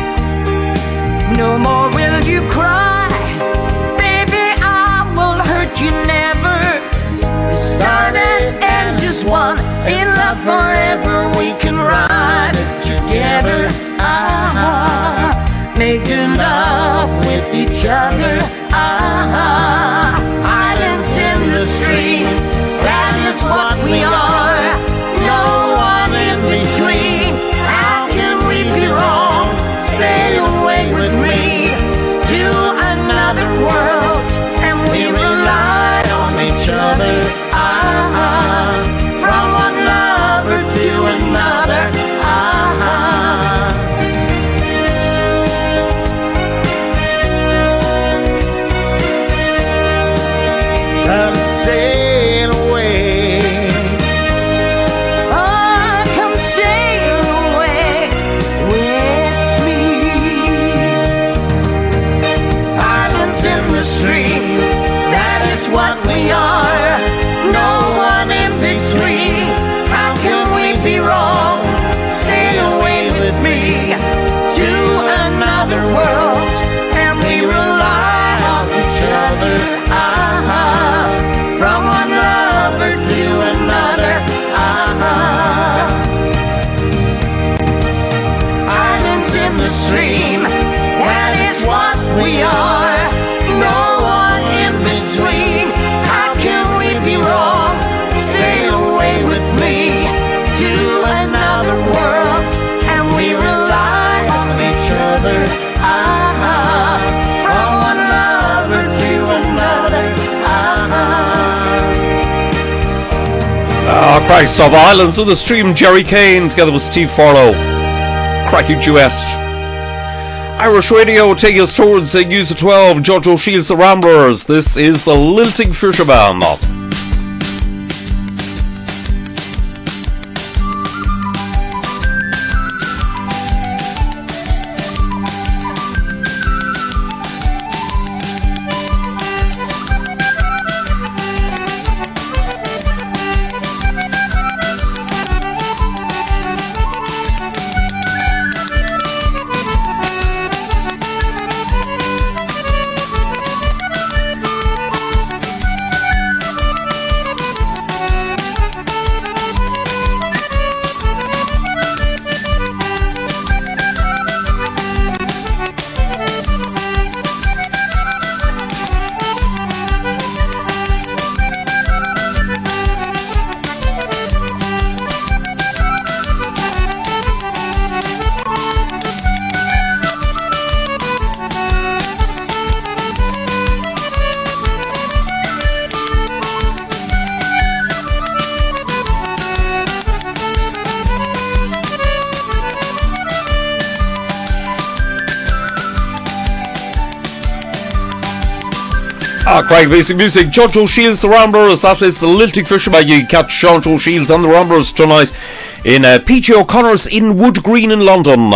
No more will you cry, baby, I will hurt you never. We started and just one, in love forever. We can ride it together, ah, making love with each other, ah. Islands in the stream, that is what we are. No one in between. How can we be wrong? Sail away with me to another world, and we rely on each other, ah, from one lover to another, ah. Come sail away. Oh, come sail away with me. Islands in the stream, that is what we are. No one in between. How can we be wrong? Sail away with me to another world, and we rely on each other, ah, from one lover to another, ah. Islands in the stream, that is what we are. No one in between. How can we be wrong? Sail away with me to another world, and we rely on each other, ah, from one lover to another, ah. Ah, Christ of Islands in the Stream, Jerry Kane together with Steve Farlow. Cracky duet. Irish Radio taking us towards uh, News at twelve. George O'Shea's The Ramblers. This is the Lilting Fisherman. Ah, Craig Basic Music, Jojo Shields, the Ramblers. That is the Lilting Fisherman. You can catch Jojo Shields and the Ramblers tonight in uh, P G O'Connor's in Wood Green in London.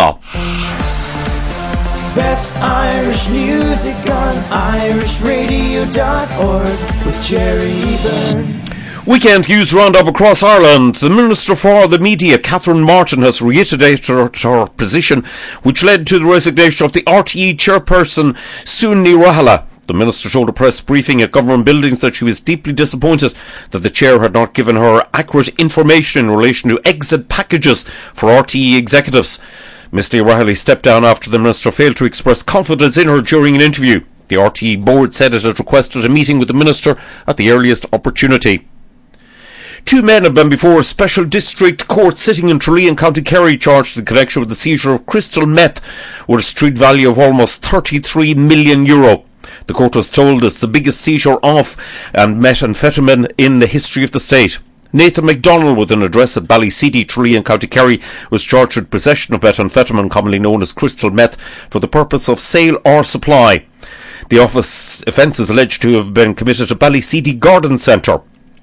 Best Irish music on irish radio dot org with Jerry Byrne. Weekend news roundup across Ireland. The Minister for the Media, Catherine Martin, has reiterated her, her position, which led to the resignation of the R T E chairperson, Sunni Rahala. The Minister told a press briefing at government buildings that she was deeply disappointed that the chair had not given her accurate information in relation to exit packages for R T E executives. Miz Rahala stepped down after the Minister failed to express confidence in her during an interview. The R T E board said it had requested a meeting with the Minister at the earliest opportunity. Two men have been before a special district court sitting in Tralee in County Kerry charged in connection with the seizure of crystal meth with a street value of almost thirty-three million euro. The court was told it's the biggest seizure of and methamphetamine in the history of the state. Nathan MacDonald, with an address at Ballyseedy, Tralee in County Kerry, was charged with possession of methamphetamine, commonly known as crystal meth, for the purpose of sale or supply. The office offence is alleged to have been committed at Ballyseedy Garden Centre.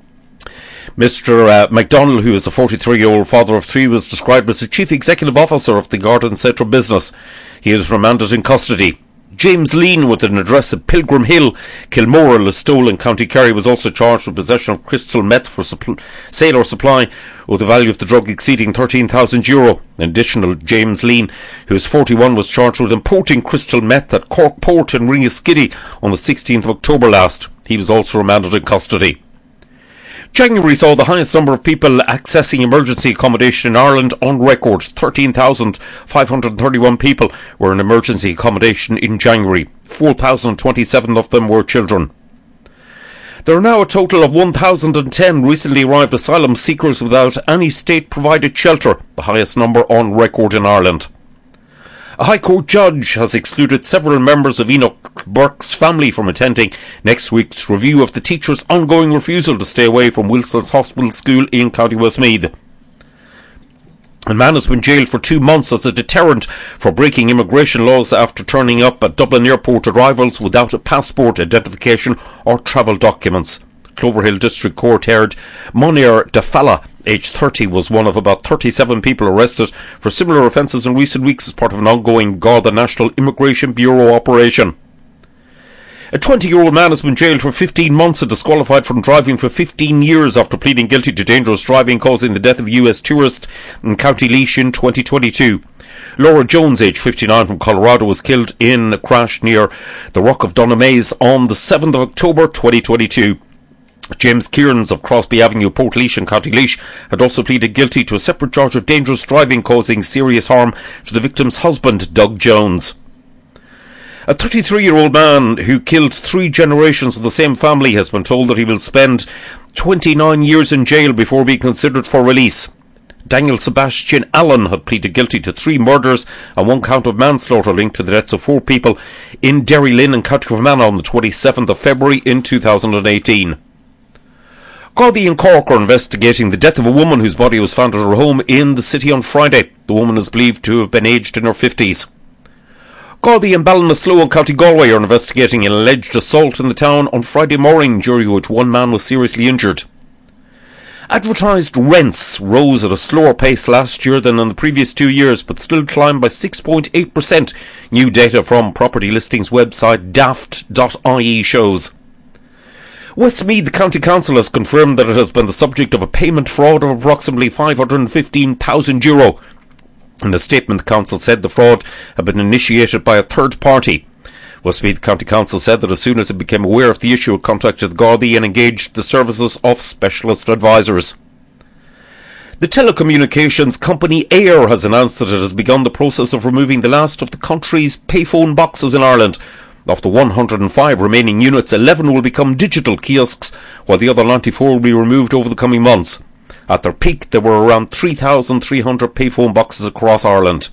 Mister Uh, MacDonald, who is a forty-three-year-old father of three, was described as the chief executive officer of the Garden Centre business. He is remanded in custody. James Lean, with an address at Pilgrim Hill, Kilmore, Listowel in County Kerry, was also charged with possession of crystal meth for suppl- sale or supply, with the value of the drug exceeding thirteen thousand euro. In addition, James Lean, who is forty-one, was charged with importing crystal meth at Cork Port in Ringaskiddy on the sixteenth of October last. He was also remanded in custody. January saw the highest number of people accessing emergency accommodation in Ireland on record. thirteen thousand five hundred thirty-one people were in emergency accommodation in January. four thousand twenty-seven of them were children. There are now a total of one thousand ten recently arrived asylum seekers without any state-provided shelter, the highest number on record in Ireland. A High Court judge has excluded several members of Enoch Burke's family from attending next week's review of the teacher's ongoing refusal to stay away from Wilson's Hospital School in County Westmeath. A man has been jailed for two months as a deterrent for breaking immigration laws after turning up at Dublin Airport arrivals without a passport, identification or travel documents. Cloverhill District Court heard Munir Dafala, aged thirty, was one of about thirty-seven people arrested for similar offences in recent weeks as part of an ongoing Garda National Immigration Bureau operation. A twenty-year-old man has been jailed for fifteen months and disqualified from driving for fifteen years after pleading guilty to dangerous driving causing the death of a U S tourist in County Laois in twenty twenty-two. Laura Jones, aged fifty-nine, from Colorado, was killed in a crash near the Rock of Donamaze on the seventh of October twenty twenty-two. James Kearns of Crosby Avenue, Port Laois in County Laois had also pleaded guilty to a separate charge of dangerous driving causing serious harm to the victim's husband, Doug Jones. A thirty-three-year-old man who killed three generations of the same family has been told that he will spend twenty-nine years in jail before being considered for release. Daniel Sebastian Allen had pleaded guilty to three murders and one count of manslaughter linked to the deaths of four people in Derry Lynn and County Fermanagh on the twenty-seventh of February in two thousand eighteen. Gardaí in Cork are investigating the death of a woman whose body was found at her home in the city on Friday. The woman is believed to have been aged in her fifties. Gardaí in Ballinasloe in County Galway are investigating an alleged assault in the town on Friday morning, during which one man was seriously injured. Advertised rents rose at a slower pace last year than in the previous two years, but still climbed by six point eight percent, new data from property listings website daft dot I E shows. Westmeath County Council has confirmed that it has been the subject of a payment fraud of approximately five hundred fifteen thousand euro. In a statement, the council said the fraud had been initiated by a third party. Westmeath County Council said that as soon as it became aware of the issue, it contacted the Gardaí and engaged the services of specialist advisors. The telecommunications company Eir has announced that it has begun the process of removing the last of the country's payphone boxes in Ireland. Of the one hundred five remaining units, eleven will become digital kiosks, while the other ninety-four will be removed over the coming months. At their peak, there were around three thousand three hundred payphone boxes across Ireland.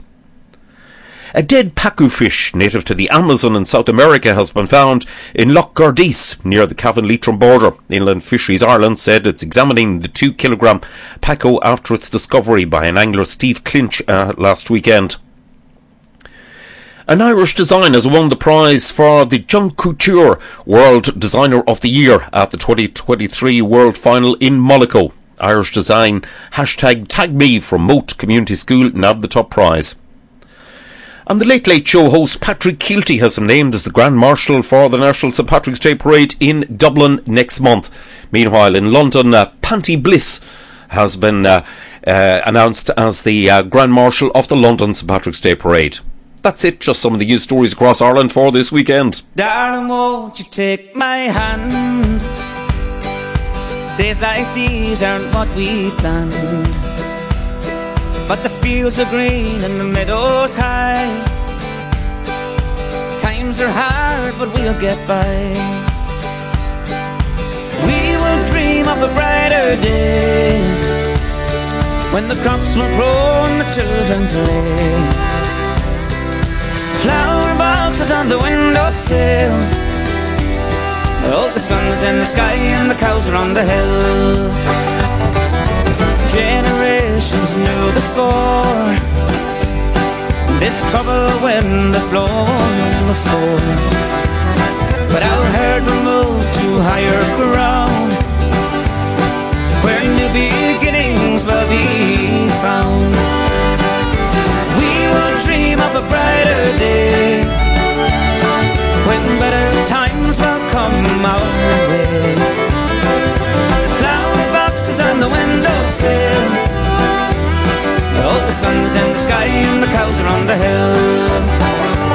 A dead pacu fish, native to the Amazon in South America, has been found in Loch Gardaí's, near the Cavan-Leitrim border. Inland Fisheries Ireland said it's examining the two kilogram pacu after its discovery by an angler, Steve Clinch, uh, last weekend. An Irish design has won the prize for the John Couture World Designer of the Year at the twenty twenty-three World Final in Monaco. Irish design hashtag Tag Me from Moat Community School nabbed the top prize. And the Late Late Show host Patrick Keelty has been named as the Grand Marshal for the National St Patrick's Day Parade in Dublin next month. Meanwhile, in London, uh, Panty Bliss has been uh, uh, announced as the uh, Grand Marshal of the London St Patrick's Day Parade. That's it, just some of the news stories across Ireland for this weekend. Darling, won't you take my hand? Days like these aren't what we planned, but the fields are green and the meadows high. Times are hard, but we'll get by. We will dream of a brighter day, when the crops will grow and the children play. Flower boxes on the windowsill, oh, the sun's in the sky and the cows are on the hill. Generations knew the score, this troubled wind has blown before, but our herd will move to higher ground, where new beginnings will be found. Dream of a brighter day, when better times will come our way. Flower boxes on the windowsill, oh, the sun's in the sky and the cows are on the hill.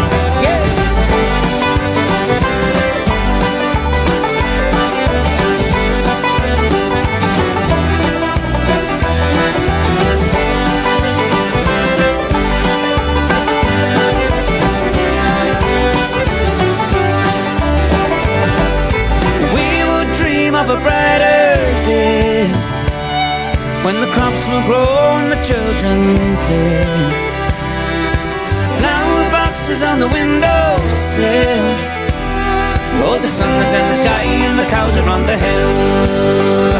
Of a brighter day, when the crops will grow and the children play. Flower boxes on the windowsill, oh, the sun is in the sky and the cows are on the hill.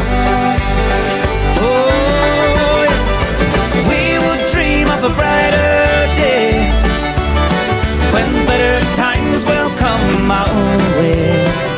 Oh, we will dream of a brighter day, when better times will come our way.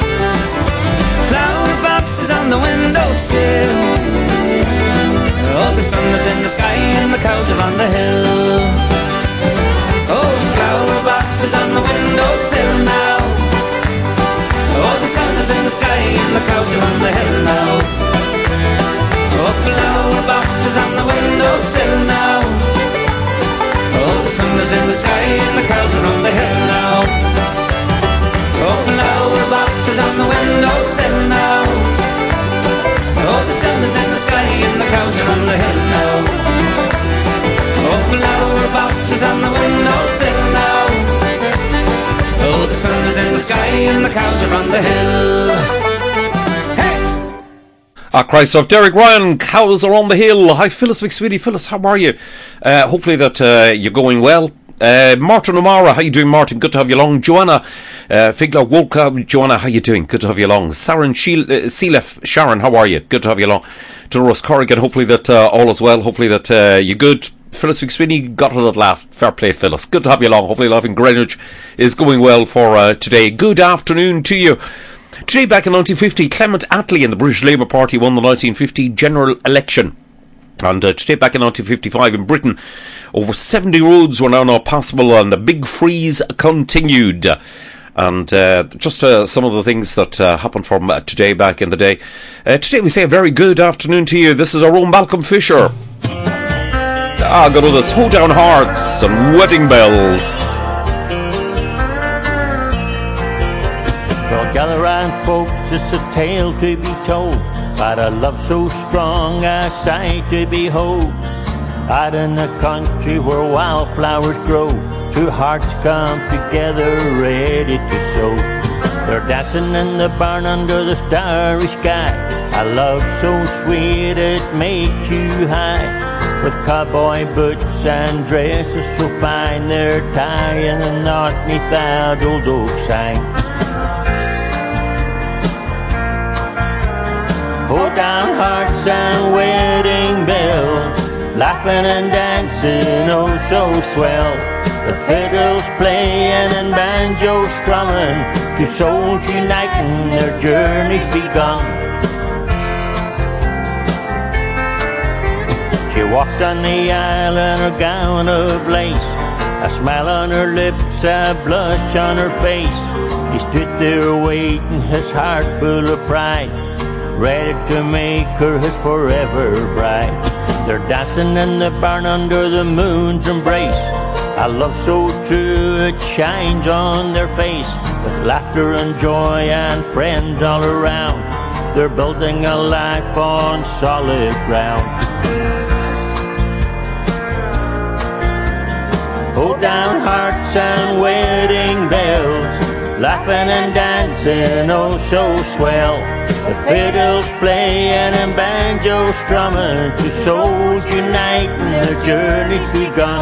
Boxes on the windowsill, oh, the sun is in the sky and the cows are on the hill. Oh, flower boxes on the windowsill now, oh, the sun is in the sky and the cows are on the hill now. Oh, flower boxes on the windowsill now, oh, the sun is in the sky and the cows are on the hill now. Oh, flower boxes on the windowsill now, oh, the sun is in the sky and the cows are on the hill now. Oh, flower boxes on the windowsill now, oh, the sun is in the sky and the cows are on the hill. Hey! Ah, Christ of Derek Ryan, cows are on the hill. Hi, Phyllis McSweety. Phyllis, how are you? Uh, hopefully that uh, you're going well. Uh, Martin O'Mara, how you doing, Martin? Good to have you along. Joanna uh, Figler woke up. Joanna, how you doing? Good to have you along. Sharon Sealef, Sharon, how are you? Good to have you along. To Russ Corrigan, hopefully that uh, all is well. Hopefully that uh, you're good. Phyllis McSweeney got it at last. Fair play, Phyllis. Good to have you along. Hopefully life in Greenwich is going well for uh, today. Good afternoon to you. Today, back in nineteen fifty, Clement Attlee and the British Labour Party won the nineteen fifty general election. And uh, today, back in nineteen fifty-five in Britain, over seventy roads were now not passable and the big freeze continued. And uh, just uh, some of the things that uh, happened from uh, today, back in the day. Uh, today we say a very good afternoon to you. This is our own Malcolm Fisher. Ah, got all this Hoedown Hearts and Wedding Bells. Well, gather round, folks, it's a tale to be told about a love so strong, a sight to behold. Out in the country where wildflowers grow, two hearts come together ready to sow. They're dancing in the barn under the starry sky, a love so sweet it makes you high. With cowboy boots and dresses so fine, they're tying a knot 'neath that old oak sign. Hoedown hearts and wedding bells, laughing and dancing, oh so swell. with fiddles playing and banjos strumming, two souls uniting, their journey's begun. She walked on the aisle in her gown of lace, a smile on her lips, a blush on her face. He stood there waiting, his heart full of pride, ready to make her his forever bride. They're dancing in the barn under the moon's embrace, a love so true it shines on their face. With laughter and joy and friends all around, they're building a life on solid ground. Hold down hearts and wedding bells, laughing and dancing, oh so swell. The fiddles playing and banjos strumming, two souls uniting, their journey's begun.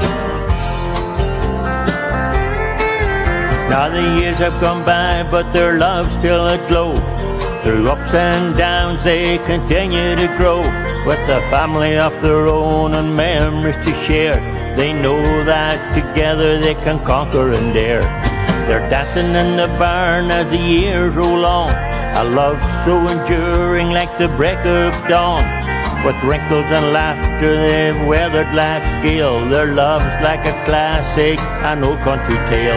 Now the years have gone by, but their love's still aglow. Through ups and downs they continue to grow, with a family of their own and memories to share. They know that together they can conquer and dare. They're dancing in the barn as the years roll on, a love so enduring like the break of dawn. With wrinkles and laughter they've weathered life's gale, their love's like a classic, an old country tale.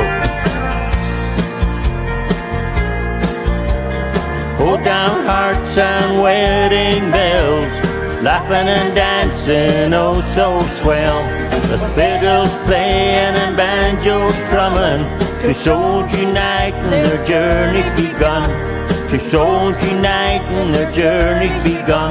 Hold down hearts and wedding bells, laughing and dancing, oh so swell. The fiddles playing and banjos strumming, two souls uniting, their journey's begun. Two souls uniting, their journey's begun.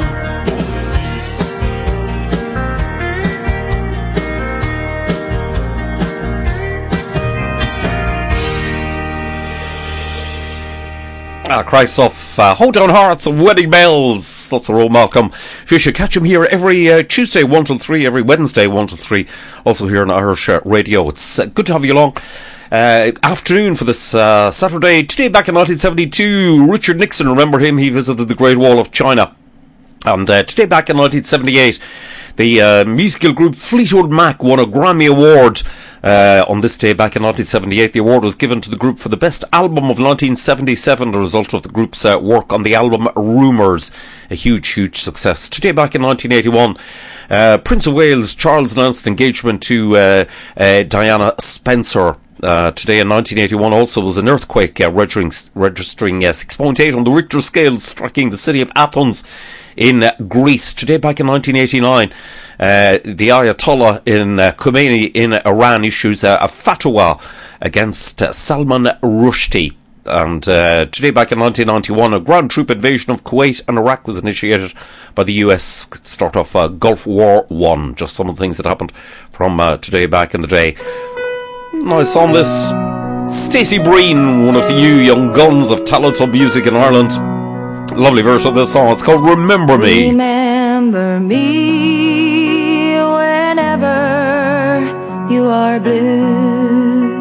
Ah, Christ off, uh, Hold Down Hearts of Wedding Bells. That's the Roll Malcolm. If you should catch him here every uh, Tuesday one till three, every Wednesday one till three, also here on Irish uh, Radio. It's uh, good to have you along. Uh, afternoon for this uh, Saturday. Today back in nineteen seventy-two, Richard Nixon, remember him? He visited the Great Wall of China. And uh, today back in nineteen seventy-eight, the uh, musical group Fleetwood Mac won a Grammy Award. Uh, on this day back in nineteen seventy-eight, the award was given to the group for the best album of nineteen seventy-seven, the result of the group's uh, work on the album Rumours, a huge, huge success. Today back in nineteen eighty-one, uh, Prince of Wales Charles announced engagement to uh, uh, Diana Spencer. Uh, today in nineteen eighty-one also was an earthquake uh, registering, registering uh, six point eight on the Richter scale, striking the city of Athens in uh, Greece. Today back in nineteen eighty-nine, uh, the Ayatollah in uh, Khomeini in Iran issues uh, a fatwa against uh, Salman Rushdie. And uh, today back in nineteen ninety-one, a ground troop invasion of Kuwait and Iraq was initiated by the U S to start off uh, Gulf War One. Just some of the things that happened from uh, today back in the day. Nice on this. Stacey Breen, one of the new young guns of talented music in Ireland. Lovely version of this song. It's called Remember Me. Remember me whenever you are blue.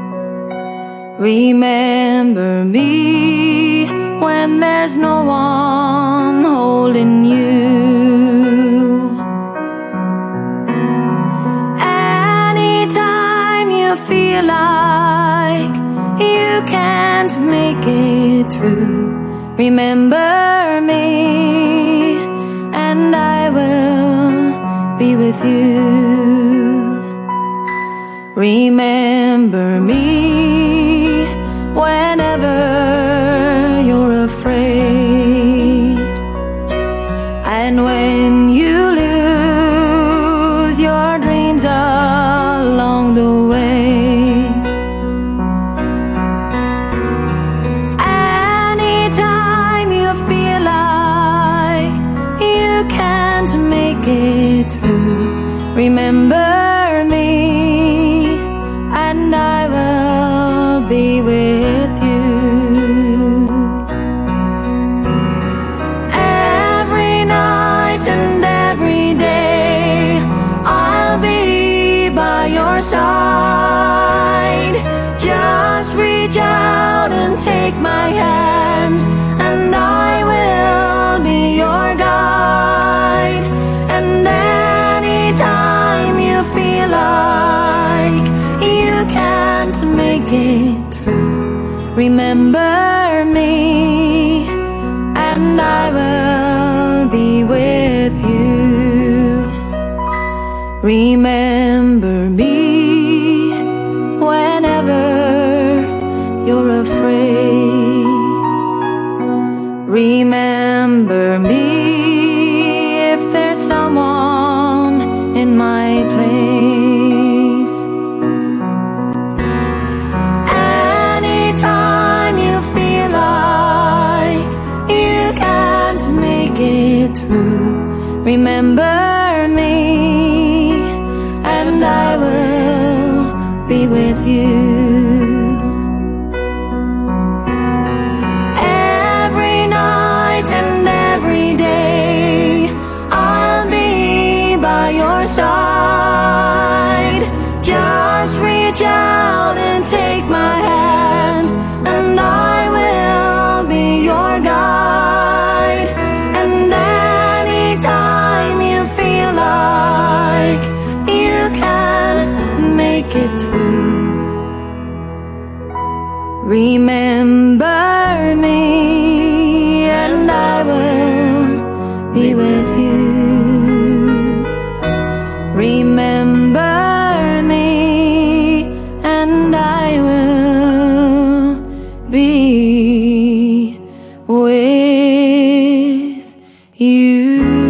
Remember me when there's no one holding you. Anytime you feel like you can't make it through, remember me, and I will be with you. Remember me whenever you're afraid, and when you lose your dreams along the way. It through, remember me, and I will be with you. Every night and every day I'll be by your side. Just reach out and take my hand, and I will be your guide. And anytime you feel like remember me, and I will be with you. Remember me whenever you're afraid. Remember me if there's someone in my place. Anytime you feel like you can't make it through, remember me, and I will be with you. Every night and every day I'll be by your side. Just reach out and take my hand, and I will be your guide. And anytime you feel like you can't make it through, remember me, and I will be with you. Remember me, and I will be with you.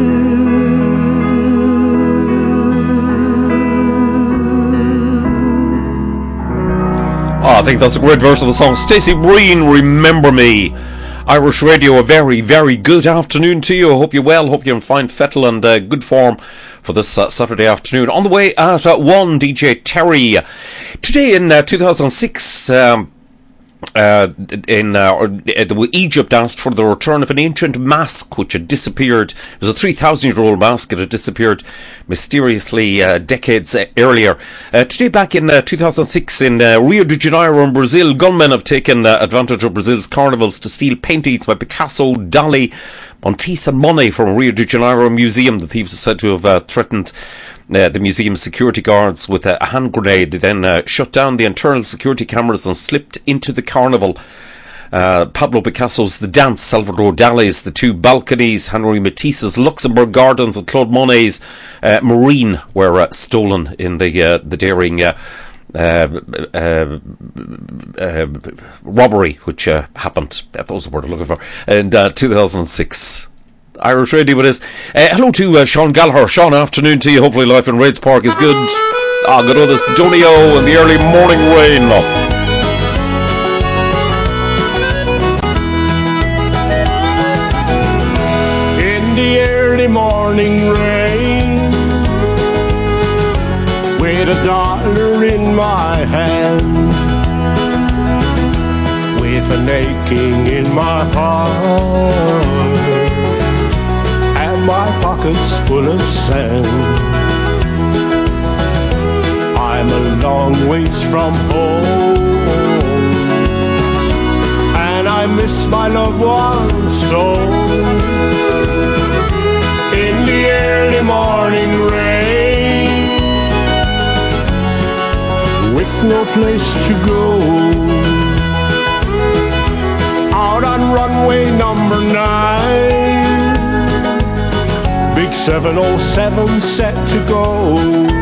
Oh, I think that's a great verse of the song. Stacey Breen, Remember Me. Irish Radio, a very, very good afternoon to you. I hope you're well. Hope you're in fine fettle and uh, good form for this uh, Saturday afternoon. On the way at uh, one, D J Terry. Today in uh, two thousand six, um, uh, in uh, Egypt asked for the return of an ancient mask which had disappeared. It was a three thousand year old mask. It had disappeared mysteriously uh, decades uh, earlier. Uh, today, back in uh, two thousand six, in uh, Rio de Janeiro in Brazil, gunmen have taken uh, advantage of Brazil's carnivals to steal paintings by Picasso, Dali, Matisse and Monet from Rio de Janeiro Museum. The thieves are said to have uh, threatened uh, the museum's security guards with a hand grenade. They then uh, shut down the internal security cameras and slipped into the carnival. Uh, Pablo Picasso's The Dance, Salvador Dali's The Two Balconies, Henri Matisse's Luxembourg Gardens and Claude Monet's uh, Marine were uh, stolen in the uh, the daring uh, uh, uh, uh, robbery which uh, happened, that was the word I'm looking for, in uh, two thousand six. Irish Radio it is. Uh, hello to uh, Sean Gallagher. Sean, afternoon to you. Hopefully life in Raids Park is good. Ah, good on this Donio in the early morning rain. In the early morning rain, with a dollar in my hand, with an aching in my heart, and my pockets full of sand. I'm a long ways from home, and I miss my loved ones so. In the early morning rain, with no place to go, out on runway number nine, big seven oh seven set to go.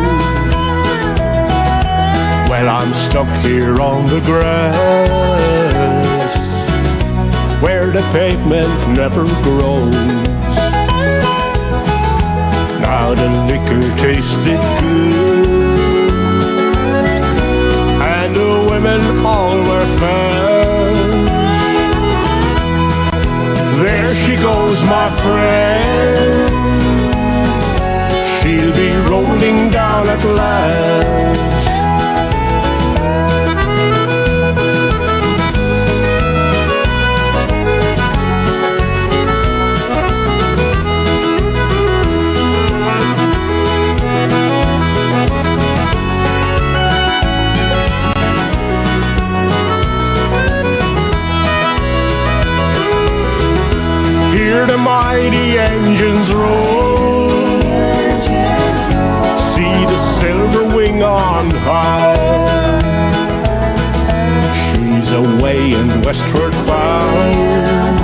Well, I'm stuck here on the grass, where the pavement never grows. Now the liquor tasted good, and the women all were fast. There she goes, my friend, she'll be rolling down at last. Hear the mighty engines roll, see the silver wing on high. She's away and westward bound.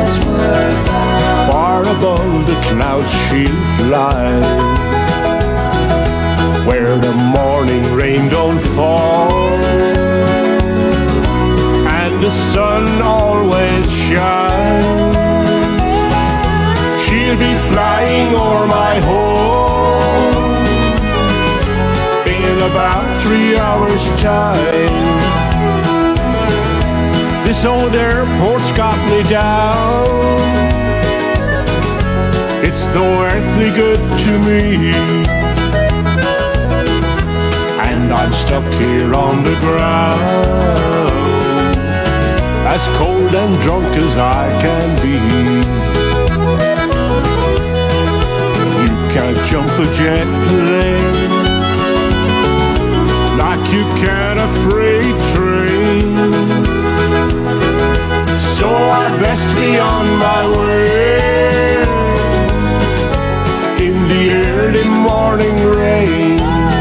Far above the clouds she'll fly, where the morning rain don't fall and the sun always shines. She'll be flying o'er my home in about three hours' time. This old airport's got me down. It's no earthly good to me, and I'm stuck here on the ground, as cold and drunk as I can be. You can't jump a jet plane like you can a freight train, so I best be on my way in the early morning rain.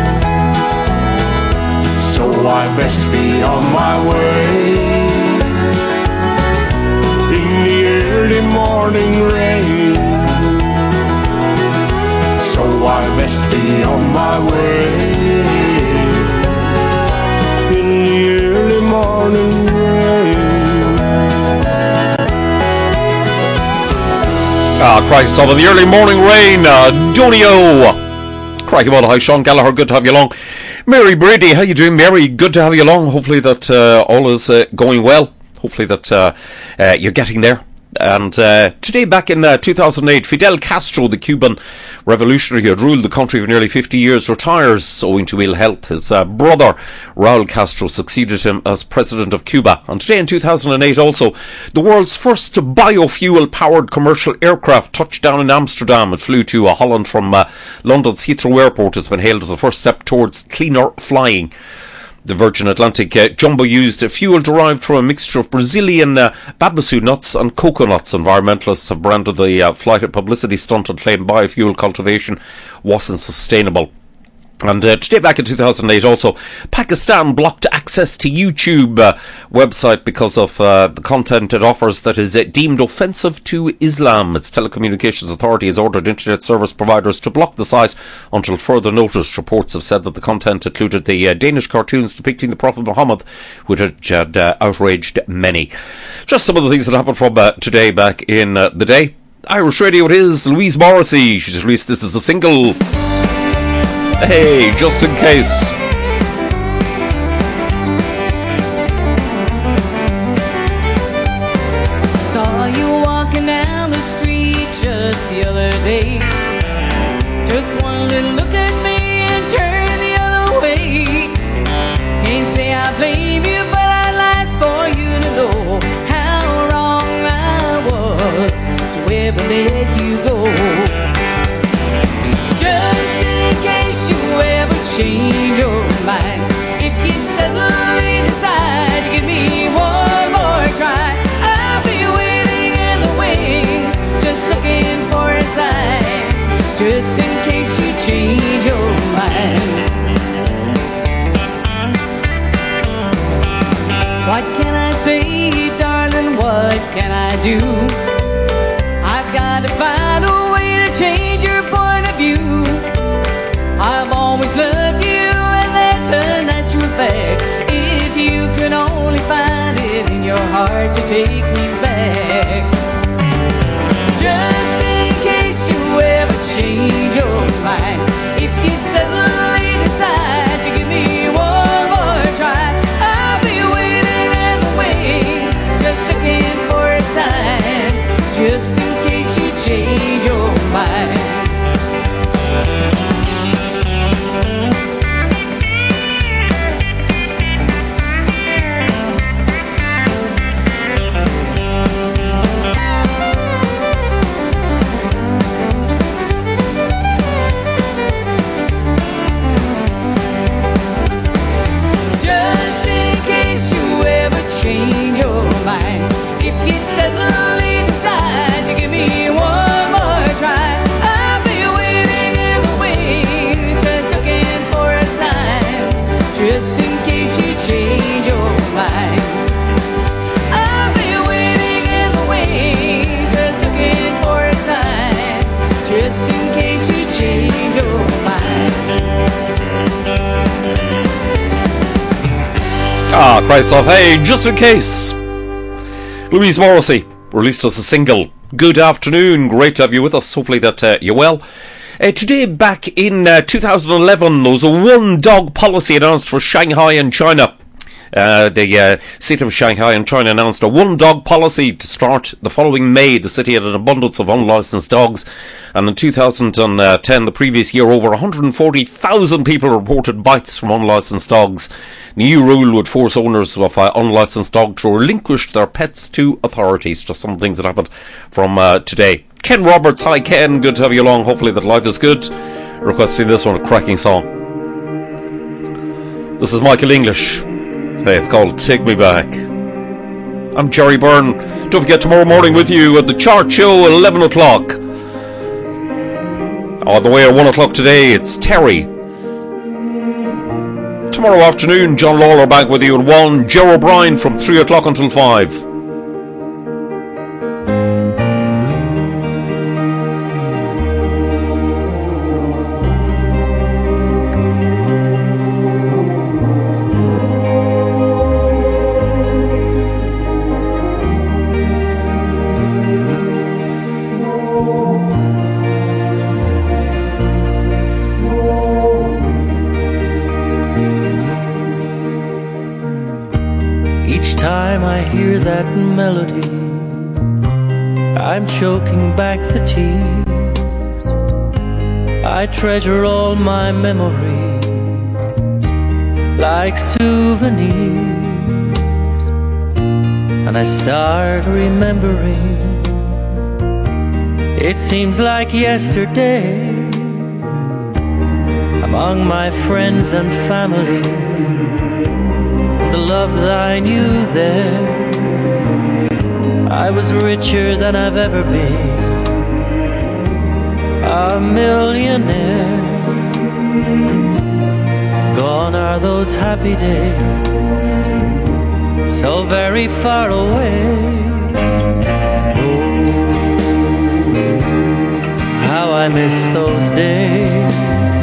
So I best be on my way in the early morning rain. So I best be on my way in the early morning rain. Ah, Christ, some of the early morning rain, uh, Donio. Crikey, well, hi, Sean Gallagher, good to have you along. Mary Brady, how you doing, Mary? Good to have you along. Hopefully that uh, all is uh, going well. Hopefully that uh, uh, you're getting there. And uh, today, back in uh, two thousand eight, Fidel Castro, the Cuban revolutionary who had ruled the country for nearly fifty years, retires owing to ill health. His uh, brother, Raul Castro, succeeded him as president of Cuba. And today in two thousand eight also, the world's first biofuel-powered commercial aircraft touched down in Amsterdam. It flew to uh, Holland from uh, London's Heathrow Airport. It's been hailed as the first step towards cleaner flying. The Virgin Atlantic uh, Jumbo used fuel derived from a mixture of Brazilian uh, babaçu nuts and coconuts. Environmentalists have branded the uh, flight a publicity stunt and claimed biofuel cultivation wasn't sustainable. And uh, today, back in two thousand eight also, Pakistan blocked access to YouTube uh, website because of uh, the content it offers that is uh, deemed offensive to Islam. Its telecommunications authority has ordered internet service providers to block the site until further notice. Reports have said that the content included the uh, Danish cartoons depicting the Prophet Muhammad, which had, had uh, outraged many. Just some of the things that happened from uh, today back in uh, the day. Irish Radio, it is Louise Morrissey. She just released this as a single. Hey, just in case. Saw you walking down the street just the other day. Took one little look at me and turned the other way. Can't say I blame you, but I'd like for you to know how wrong I was to ever let you go. Just in case you ever change your mind, if you suddenly decide to give me one more try, I'll be waiting in the wings, just looking for a sign, just in case you change your mind. What can I say, darling, what can I do? I've got to find a way to change your point of view. I've always loved you, and that's a natural fact. If you can only find it in your heart to take me back. Just in case you ever change your mind, if you suddenly decide to give me one more try, I'll be waiting in the wings, just looking for a sign, just in case you change your mind. Ah, Christ off. Hey, just in case. Louise Morrissey released us a single. Good afternoon. Great to have you with us. Hopefully that uh, you're well. Uh, today, back in uh, two thousand eleven, there was a one-dog policy announced for Shanghai and China. Uh, the uh, city of Shanghai and China announced a one-dog policy to start the following May. The city had an abundance of unlicensed dogs, and in two thousand ten, the previous year, over one hundred forty thousand people reported bites from unlicensed dogs. The new rule would force owners of uh, unlicensed dogs to relinquish their pets to authorities. Just some things that happened from uh, today. Ken Roberts, hi Ken, good to have you along. Hopefully that life is good. Requesting this one, a cracking song. This is Michael English. Hey, it's called Take Me Back. I'm Jerry Byrne. Don't forget, tomorrow morning with you at the Chart Show at eleven o'clock. On the way at one o'clock today, it's Terry. Tomorrow afternoon, John Lawler back with you at one. Joe O'Brien from three o'clock until five. Melody, I'm choking back the tears. I treasure all my memories like souvenirs, and I start remembering. It seems like yesterday, among my friends and family, the love that I knew there. I was richer than I've ever been, a millionaire. Gone are those happy days, so very far away. Oh, how I miss those days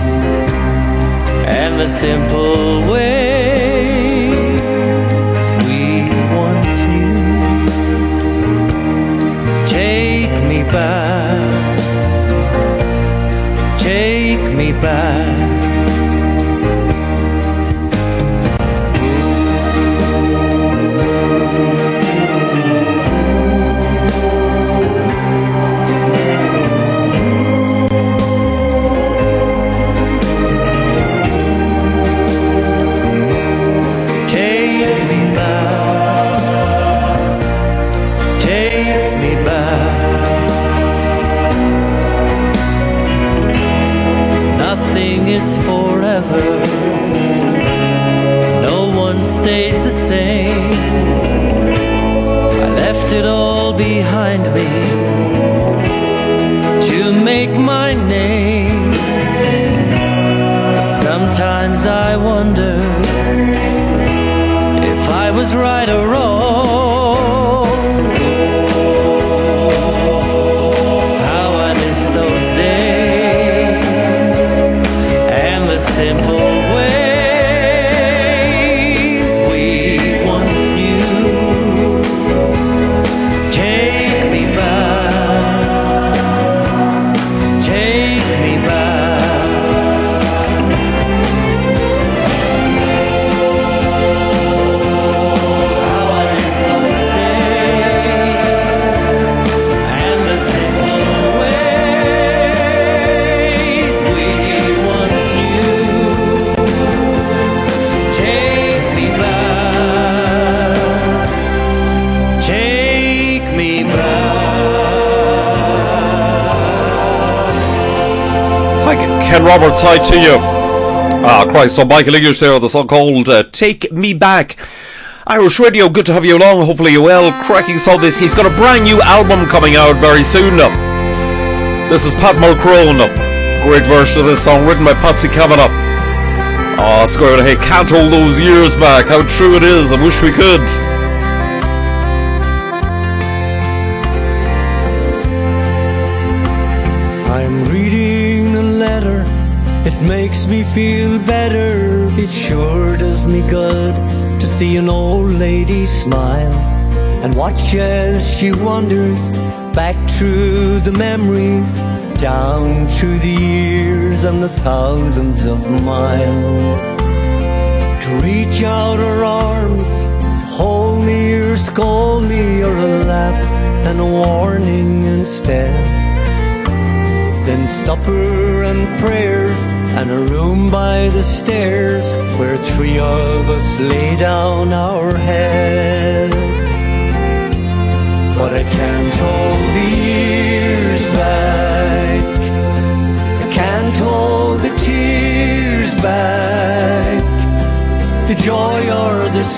and the simple ways we once knew. Take me back, take me back. Is forever. No one stays the same. I left it all behind me to make my name. But sometimes I wonder if I was right or wrong. How I miss those days, simple ways we once knew. Take me back, take me back. How I miss those days and the simple ways we once knew. Ken Roberts, hi to you. Ah, Christ, so Michael English there, the song called uh, Take Me Back. Irish Radio, good to have you along, hopefully you're well. Cracking saw this, he's got a brand new album coming out very soon. This is Pat Mulcrone, great version of this song written by Patsy Kavanagh. Oh, it's going, hey, can't hold those years back, how true it is, I wish we could. I'm reading a letter, it makes me feel better. It sure does me good to see an old lady smile and watch as she wanders back through the memories, down through the years and the thousands of miles. To reach out her arms, hold me or scold me, or a laugh and a warning instead. Then supper and prayers and a room by the stairs where three of us lay down our heads. But I can't hold the years back, I can't hold the tears back, the joy or the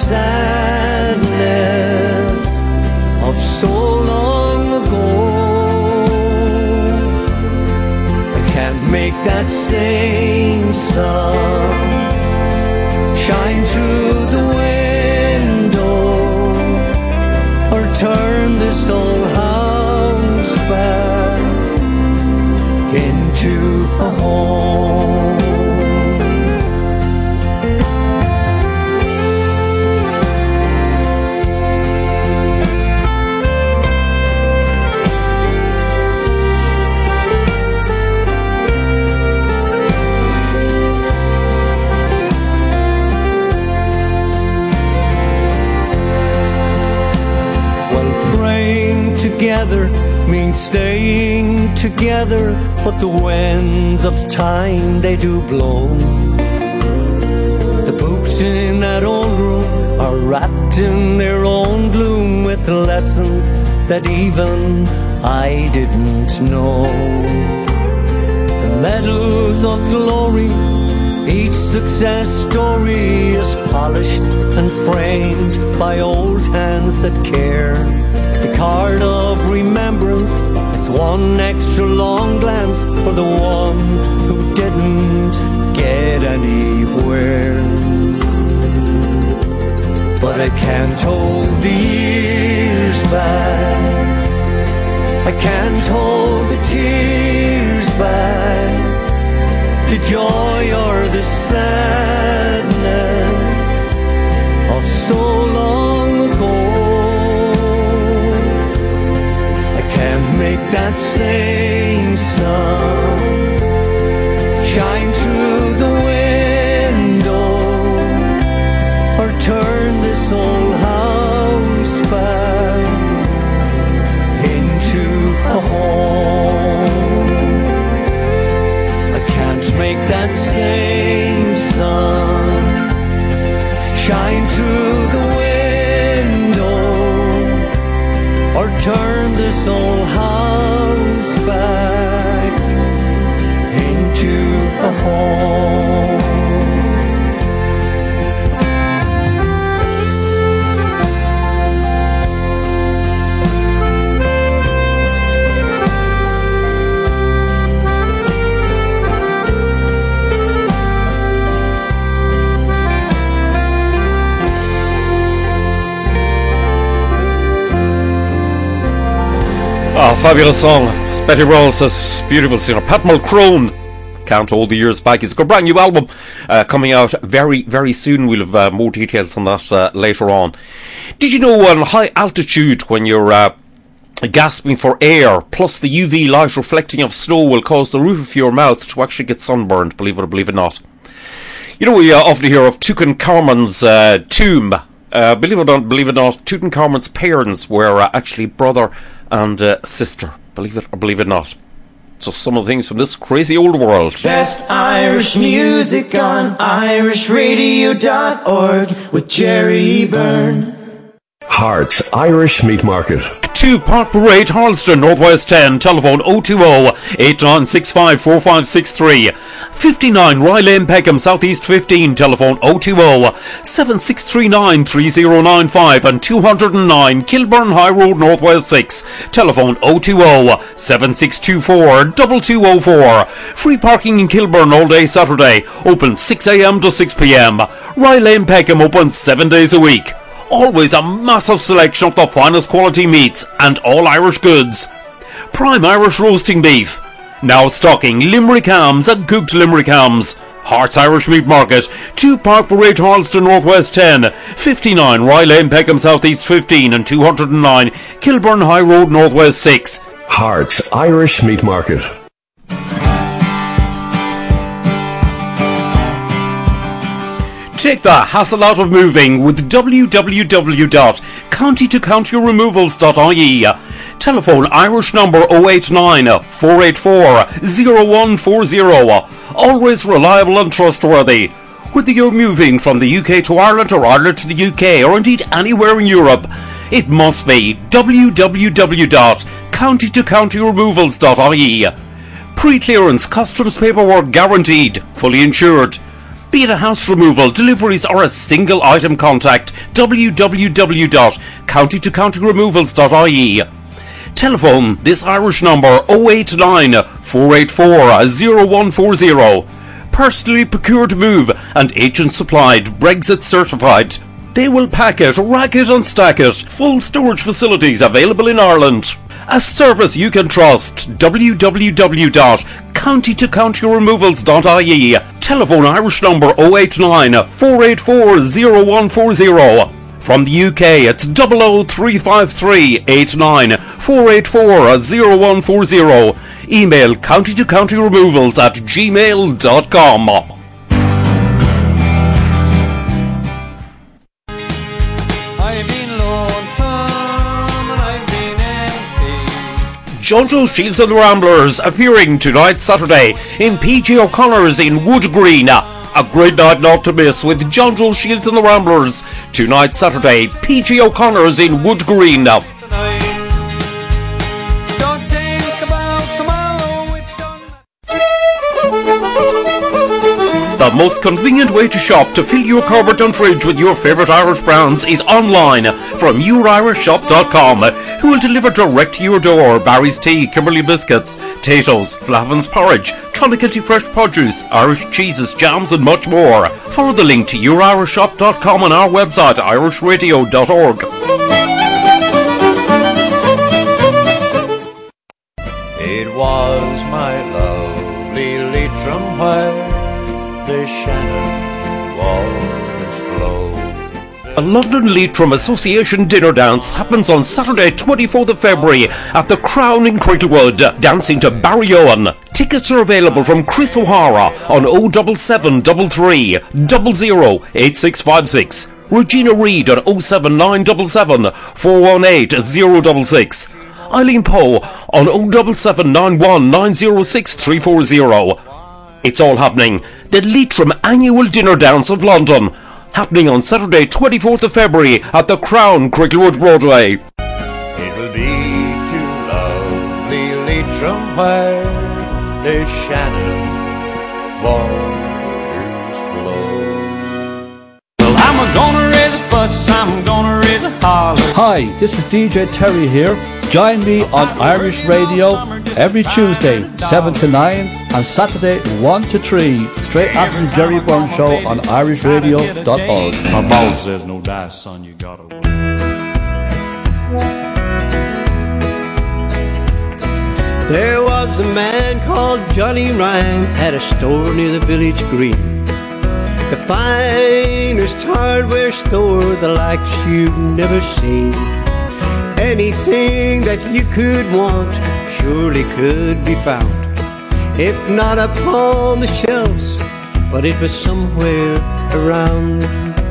sadness of so long ago. I can't make that same sun shine through the window, or turn this old house back into a home. Together means staying together, but the winds of time they do blow. The books in that old room are wrapped in their own gloom, with lessons that even I didn't know. The medals of glory, each success story is polished and framed by old hands that care. The card of remembrance is one extra long glance for the one who didn't get anywhere. But I can't hold the years back, I can't hold the tears back, the joy or the sadness of so long ago. Can't make that same sun shine through the window, or turn this old house back into a home. I can't make that same sun shine through the window, or turn this old house back into a home. Oh, fabulous song. It's Betty Rolls, this beautiful singer. Pat Mulcrone, Can't Hold the Years Back. It's got a brand new album uh, coming out very, very soon. We'll have uh, more details on that uh, later on. Did you know on high altitude, when you're uh, gasping for air, plus the U V light reflecting off snow will cause the roof of your mouth to actually get sunburned, believe it or believe it not. You know, we uh, often hear of Tutankhamun's uh, tomb. Uh, believe it or not, believe it or not, Tutankhamun's parents were uh, actually brother and uh, sister, believe it or believe it not. So some of the things from this crazy old world. Best Irish music on irish radio dot org with Jerry Byrne. Hearts Irish Meat Market. two Park Parade, Harleston, Northwest ten, telephone oh two oh, eight nine six five, four five six three. fifty-nine Rye Lane, Peckham, Southeast fifteen, telephone oh two oh, seven six three nine, three oh nine five, and two oh nine Kilburn High Road, Northwest six, telephone oh two oh, seven six two four, two two oh four. Free parking in Kilburn all day Saturday, open six a.m. to six p.m. Rye Lane, Peckham, open seven days a week. Always a massive selection of the finest quality meats and all Irish goods. Prime Irish roasting beef. Now stocking Limerick hams and cooked Limerick hams. Hearts Irish Meat Market, two Park Parade, Harleston Northwest ten, fifty-nine Rye Lane, Peckham Southeast fifteen, and two hundred nine Kilburn High Road Northwest six. Hearts Irish Meat Market. Take the hassle out of moving with w w w dot county to county removals dot I E. Telephone Irish number oh eight nine, four eight four, oh one four oh. Always reliable and trustworthy. Whether you're moving from the U K to Ireland or Ireland to the U K or indeed anywhere in Europe, it must be w w w dot county to county removals dot I E. Pre-clearance customs paperwork guaranteed, fully insured. Be it a house removal, deliveries or a single item contact, w w w dot county to county removals dot I E. Telephone this Irish number oh eight nine, four eight four, oh one four oh. Personally procured move and agent supplied, Brexit certified. They will pack it, rack it and stack it. Full storage facilities available in Ireland. A service you can trust. w w w dot county to county removals dot I E. Telephone Irish number oh eight nine, four eight four, oh one four oh. From the U K it's double oh three five three, eight nine, four eight four, oh one four oh. Email county to county removals at gmail dot com. John Joe Shields and the Ramblers appearing tonight Saturday in P J O'Connor's in Wood Green. A great night not to miss with John Joe Shields and the Ramblers tonight Saturday, P J O'Connor's in Wood Green. The most convenient way to shop to fill your cupboard and fridge with your favourite Irish brands is online from your irish shop dot com, who will deliver direct to your door Barry's Tea, Kimberley Biscuits, Tato's, Flavin's Porridge, Clonakilty Fresh Produce, Irish cheeses, jams and much more. Follow the link to your irish shop dot com on our website irish radio dot org. It was my lovely Leitrim where the Shannon waters flow. A London Leitrim Association dinner dance happens on Saturday twenty-fourth of February at the Crown in Cricklewood, dancing to Barry Owen. Tickets are available from Chris O'Hara on oh seven seven three three, zero zero eight six five six, Regina Reid on oh seven nine seven seven, four one eight, zero six six, Eileen Poe on oh seven seven nine one nine oh six three four zero. It's all happening. The Leitrim Annual Dinner Dance of London, happening on Saturday twenty-fourth of February at the Crown, Cricklewood Broadway. It'll be to lovely Leitrim where the Shannon waters flow. Well, I'm gonna raise a fuss, I'm gonna raise a holler. Hi, this is D J Terry here. Join me on Irish Radio every Tuesday, seven to nine, and Saturday, one to three, straight after the Jerry Byrne Show on irish radio dot org. My boss says no dice, son, you gotta win. There was a man called Johnny Ryan, had a store near the village green. The finest hardware store, the likes you've never seen. Anything that you could want surely could be found, if not upon the shelves, but it was somewhere around.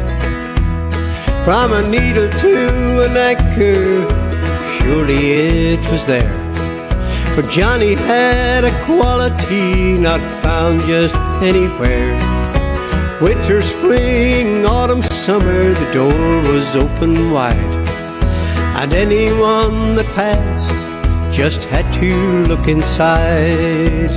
From a needle to an anchor, surely it was there, for Johnny had a quality not found just anywhere. Winter, spring, autumn, summer, the door was open wide, and anyone that passed just had to look inside.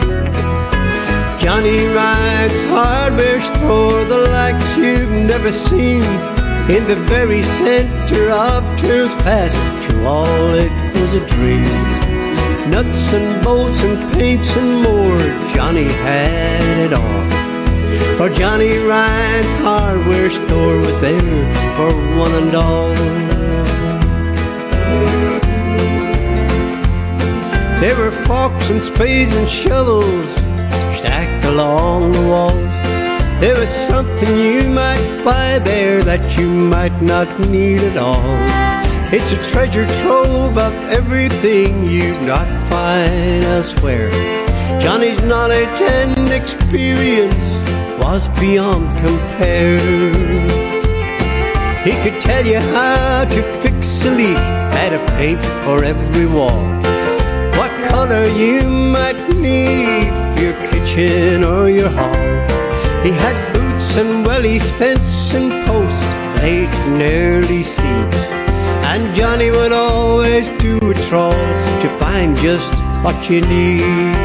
Johnny Ryan's hardware store, the likes you've never seen, in the very center of Terrace Pass. Through all it was a dream. Nuts and bolts and paints and more, Johnny had it all. For Johnny Ryan's hardware store was there for one and all. There were forks and spades and shovels stacked along the wall. There was something you might buy there that you might not need at all. It's a treasure trove of everything you'd not find elsewhere. Johnny's knowledge and experience was beyond compare. He could tell you how to fix a leak, had a paint for every wall, what color you might need for your kitchen or your hall. He had boots and wellies, fence and posts, laid in early seeds, and Johnny would always do a trawl to find just what you need.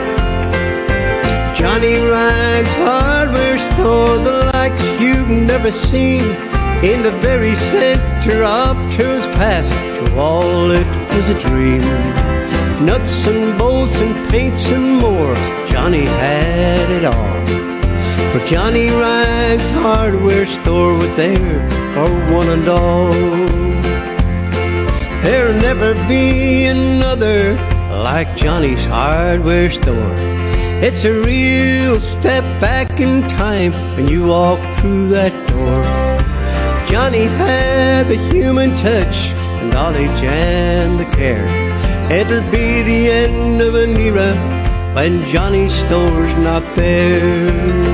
Johnny Rhymes hardware store, the likes you've never seen, in the very center of Tools Pass. To all it was a dream. Nuts and bolts and paints and more, Johnny had it all. For Johnny Rhymes hardware store was there for one and all. There'll never be another like Johnny's hardware store. It's a real step back in time when you walk through that door. Johnny had the human touch, the knowledge and the care. It'll be the end of an era when Johnny's store's not there.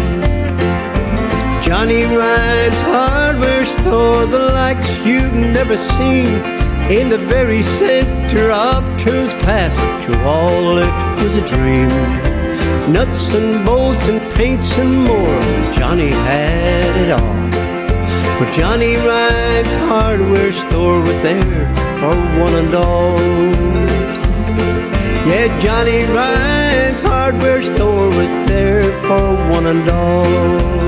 Johnny Rhymes hardware store, the likes you've never seen, in the very center of Tools Pass. To all it was a dream. Nuts and bolts and paints and more, Johnny had it all. For Johnny Rhymes hardware store was there for one and all. Yeah, Johnny Rhymes hardware store was there for one and all.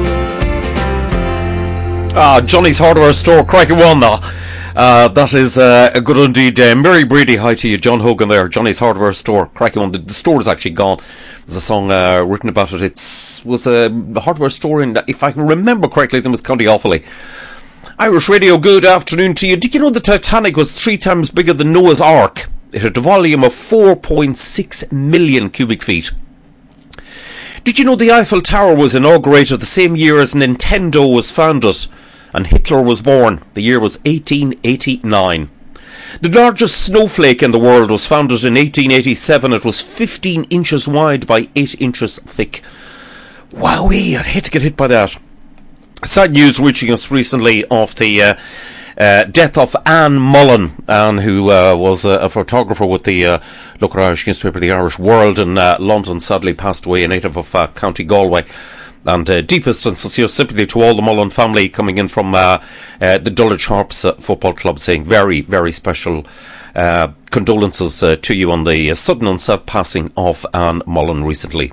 Ah, Johnny's hardware store, cracking one though. Uh, that is uh, a good indeed. Uh, Mary Brady, hi to you. John Hogan there. Johnny's hardware store, cracking one. The, the store is actually gone. There's a song uh, written about it. It was a hardware store in, if I can remember correctly, it was County Offaly. Irish Radio, good afternoon to you. Did you know the Titanic was three times bigger than Noah's Ark? It had a volume of four point six million cubic feet. Did you know the Eiffel Tower was inaugurated the same year as Nintendo was founded and Hitler was born? The year was eighteen eighty-nine. The largest snowflake in the world was founded in eighteen eighty-seven. It was fifteen inches wide by eight inches thick. Wowee, I'd hate to get hit by that. Sad news reaching us recently of the uh, uh, death of Anne Mullen, Anne, who uh, was uh, a photographer with the uh, local Irish newspaper, The Irish World, in uh, London, sadly passed away, a native of uh, County Galway. And uh, deepest and sincere sympathy to all the Mullen family, coming in from uh, uh, the Dulwich Harps uh, Football Club, saying very, very special uh, condolences uh, to you on the uh, sudden and sad passing of Anne Mullen recently.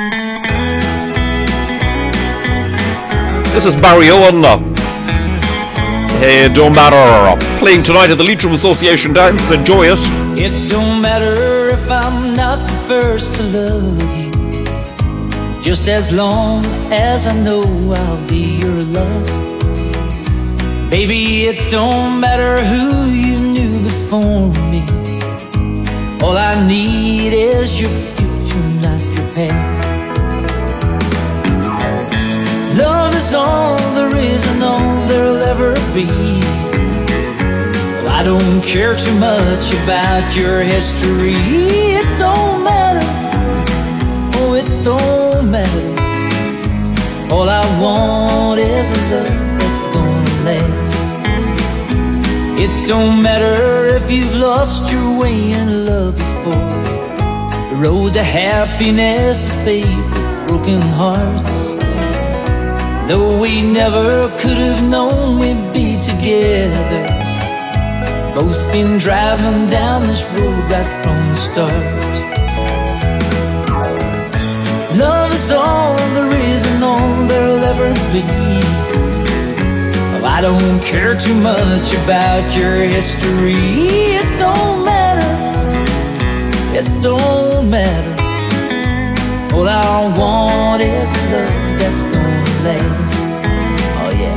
This is Barry Owen. It don't matter. Playing tonight at the Leitrim Association Dance. Enjoy it. It don't matter if I'm not the first to love you, just as long as I know I'll be your last. Baby, it don't matter who you knew before me. All I need is your future, not your past. Love is all there is and all there'll ever be. Well, I don't care too much about your history. It don't matter, oh it don't matter. All I want is a love that's gonna last. It don't matter if you've lost your way in love before. The road to happiness is paved with broken hearts. Though we never could have known we'd be together, both been driving down this road right from the start. Love is all there is and all there'll ever be. Well, I don't care too much about your history. It don't matter, it don't matter. All I want is a love that's gonna last. Oh yeah.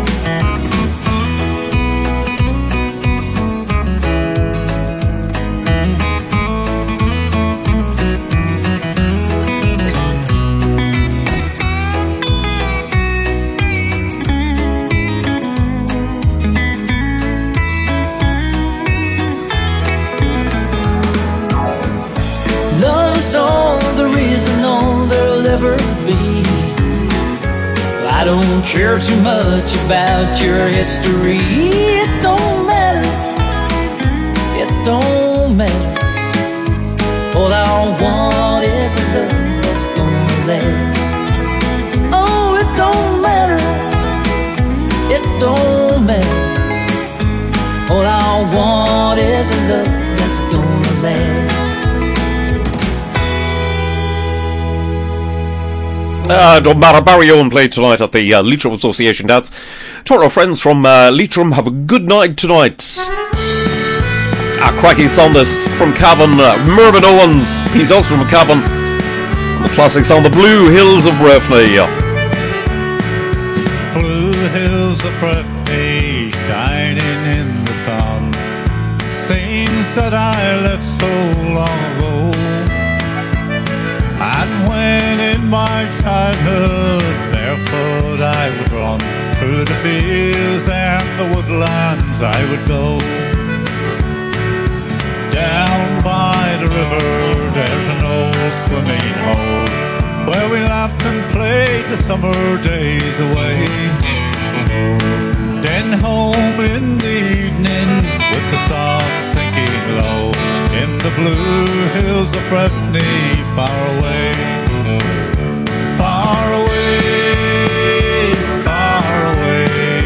don't care too much about your history. It don't matter, it don't matter. All I want is a love that's gonna last. Oh, it don't matter, it don't matter. All I want is a love that's gonna last. Uh, don't matter. Barry Owen played tonight at the uh, Leitrim Association dance. To our friends from uh, Leitrim, have a good night tonight. Ah, cracking song this from Cavan. Uh, Mervyn Owens, he's also from Cavan. The classic song, The Blue Hills of Breffni. Blue hills of Breffni, shining in the sun. Scenes that I left so long ago. And when in my childhood barefoot I would run through the fields and the woodlands I would go. Down by the river there's an old swimming hole where we laughed and played the summer days away. Then home in the evening with the sun sinking low in the blue hills of Breffni, far away, far away, far away.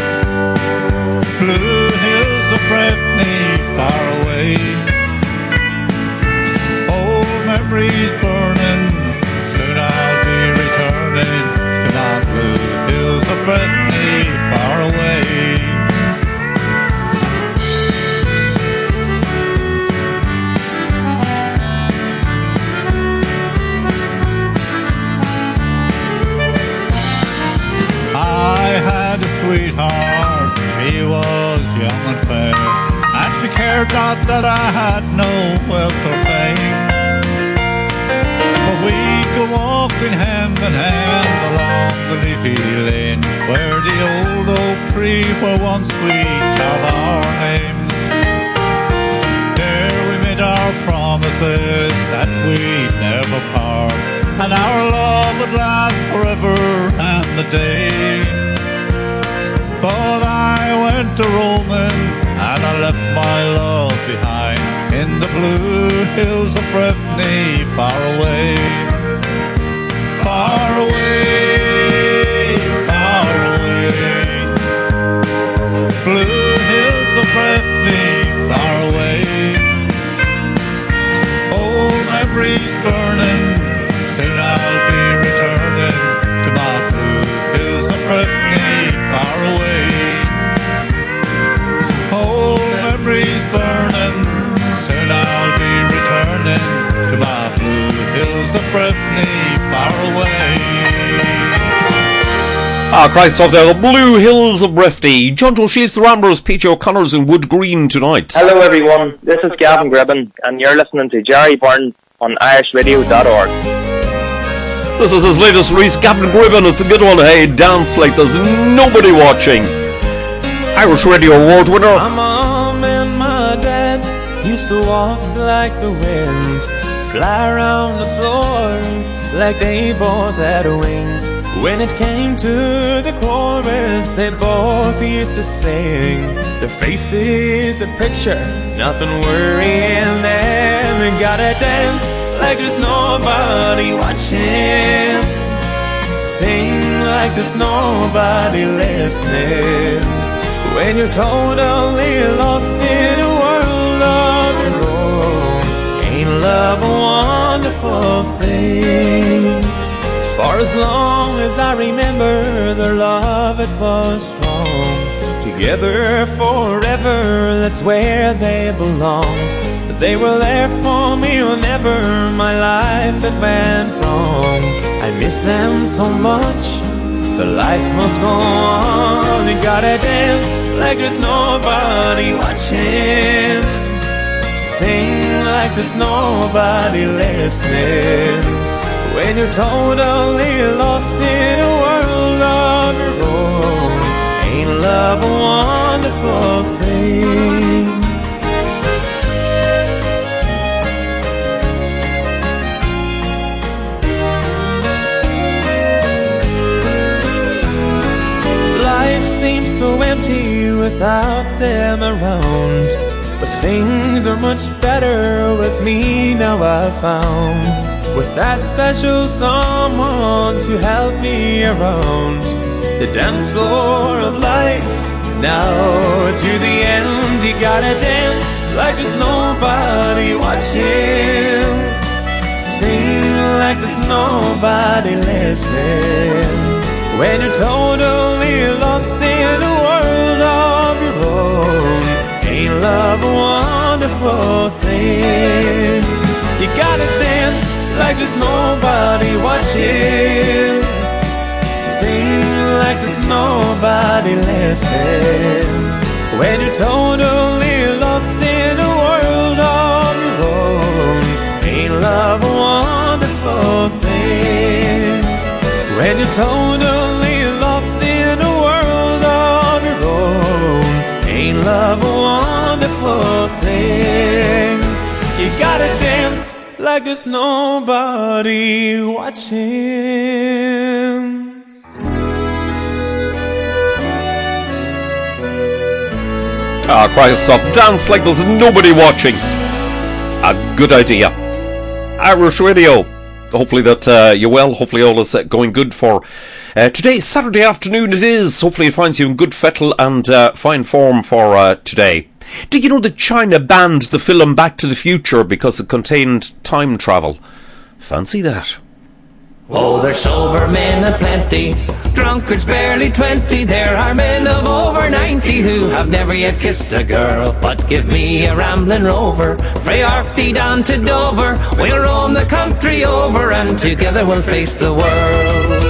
Blue hills of Breffni, far away. Old memories burning, soon I'll be returning to my blue hills of Breffni, far away. Sweetheart, she was young and fair, and she cared not that I had no wealth or fame. But we'd go walking hand in hand along the leafy lane, where the old oak tree where once we'd carve our names. There we made our promises that we'd never part, and our love would last forever and the day. But I went to roaming and I left my love behind in the blue hills of Breffni, far away, far away, far away. Blue hills of Breffni, far away. Old memories burning, soon I'll be returning to my blue hills of Breffni, far away. Old memories burning, soon I'll be returning to my blue hills of Breffni, far away. Ah, Christ of the Blue Hills of Breffni. John O'Shea's The Ramblers, P J O'Connor's in Wood Green tonight. Hello everyone, this is Gavin Gribben and you're listening to Jerry Byrne on irish radio dot org. This is his latest release, Gavin Gribben. It's a good one. Hey, dance like there's nobody watching. Irish Radio Award winner. My mom and my dad used to waltz like the wind, fly around the floor like they both had wings. When it came to the chorus, they both used to sing. Their faces a picture, nothing worrying them. We gotta dance like there's nobody watching, sing like there's nobody listening. When you're totally lost in a world of your own, ain't love a wonderful thing? For as long as I remember, their love it was strong. Together forever, that's where they belonged. They were there for me whenever my life it went wrong. I miss them so much, but life must go on. You gotta dance like there's nobody watching, sing like there's nobody listening. When you're totally lost in a world of your own, ain't love a wonderful thing? so empty without them around. But things are much better with me now, I've found. With that special someone to help me around the dance floor of life. Now to the end you gotta dance like there's nobody watching. Sing like there's nobody listening. When you're totally lost in a world of your own, ain't love a wonderful thing? You gotta dance like there's nobody watching. Sing like there's nobody listening. When you're totally lost in a world of your own, ain't love a wonderful thing? When you're totally lost in a world of your own, ain't love a wonderful thing? You gotta dance like there's nobody watching. Ah, Christoph, dance like there's nobody watching. A good idea. Irish Radio. Hopefully that uh, you're well. Hopefully all is uh, going good for uh, today. Saturday afternoon it is. Hopefully it finds you in good fettle and uh, fine form for uh, today. Did you know that China banned the film Back to the Future because it contained time travel? Fancy that. Oh, there's sober men aplenty, drunkards barely twenty. There are men of over ninety who have never yet kissed a girl. But give me a rambling rover, frae Arkty down to Dover. We'll roam the country over and together we'll face the world.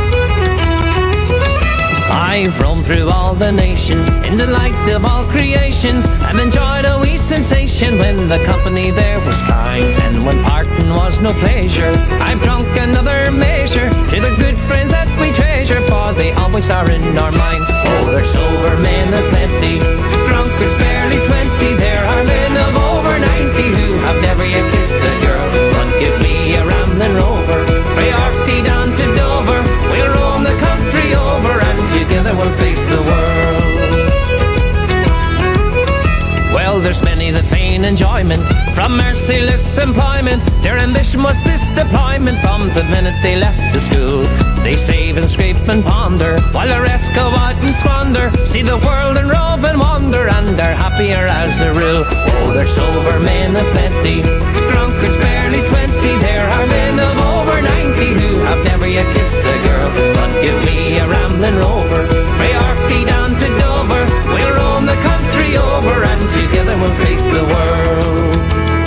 I've roamed through all the nations in the light of all creations, and enjoyed a wee sensation when the company there was kind, and when parting was no pleasure. I've drunk another measure to the good friends that we treasure, for they always are in our mind. Oh, there's sober men aplenty, drunkards barely twenty. There are men of over ninety who have never yet kissed a girl. But give me a rambling rover, frae Arkty down to Dover. We'll roam the country over and together we'll face the world. Well, there's many that feign enjoyment from merciless employment. Their ambition was this deployment from the minute they left the school. They save and scrape and ponder, while the rest go out and squander. See the world and rove and wander, and are happier as a rule. Oh, there's sober men aplenty, drunkards barely twenty. There are men of over ninety who have never yet kissed a girl. But give me a rambling rover, frae Arkty down to Dover. We'll roam the country over and together we'll face the world.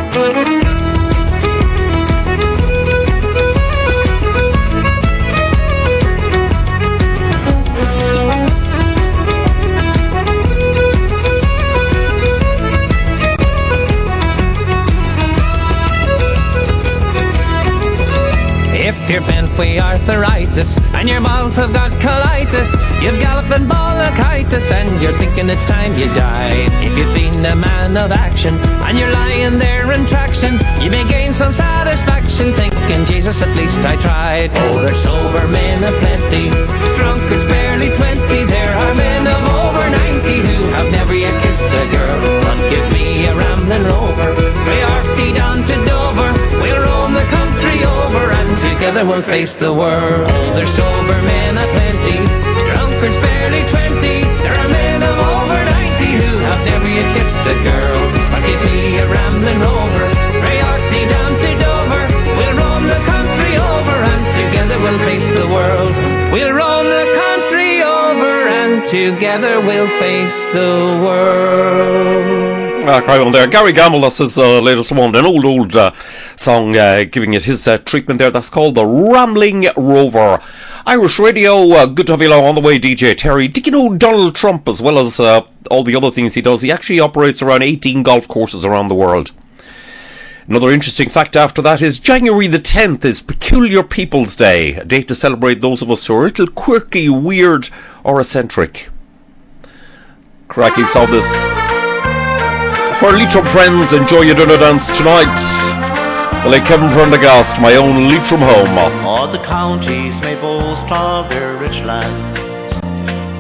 If you're bent with arthritis and your balls have got colitis, you've galloping bronchitis and you're thinking it's time you died. If you've been a man of action and you're lying there in traction, you may gain some satisfaction thinking, Jesus, at least I tried. Oh, there's sober men aplenty, drunkards barely twenty. There are men of over ninety who have never yet kissed a girl. But give me a rambling rover, frae Arkty down to Dover. We'll roam the country over and together we'll face the world. Oh, there's sober men aplenty, drunkards barely twenty. There are men of over ninety who have never yet kissed a girl. But give me a rambling rover, frae Arkty down to Dover. We'll roam the country over and together we'll face the world. We'll roam the country over and together we'll face the world. Ah, cry on there. Gary Gamble, that's his uh, latest one. An old, old uh, song, uh, giving it his uh, treatment there. That's called The Rambling Rover. Irish Radio, uh, good to have you along on the way, D J Terry. Did you know Donald Trump, as well as uh, all the other things he does, he actually operates around eighteen golf courses around the world. Another interesting fact after that is January the tenth is Peculiar People's Day, a date to celebrate those of us who are a little quirky, weird, or eccentric. Cracky, saw this. For Leitrim friends, enjoy your dinner dance tonight. The late Kevin Prendergast, my own Leitrim home. All the counties may boast of their rich lands, where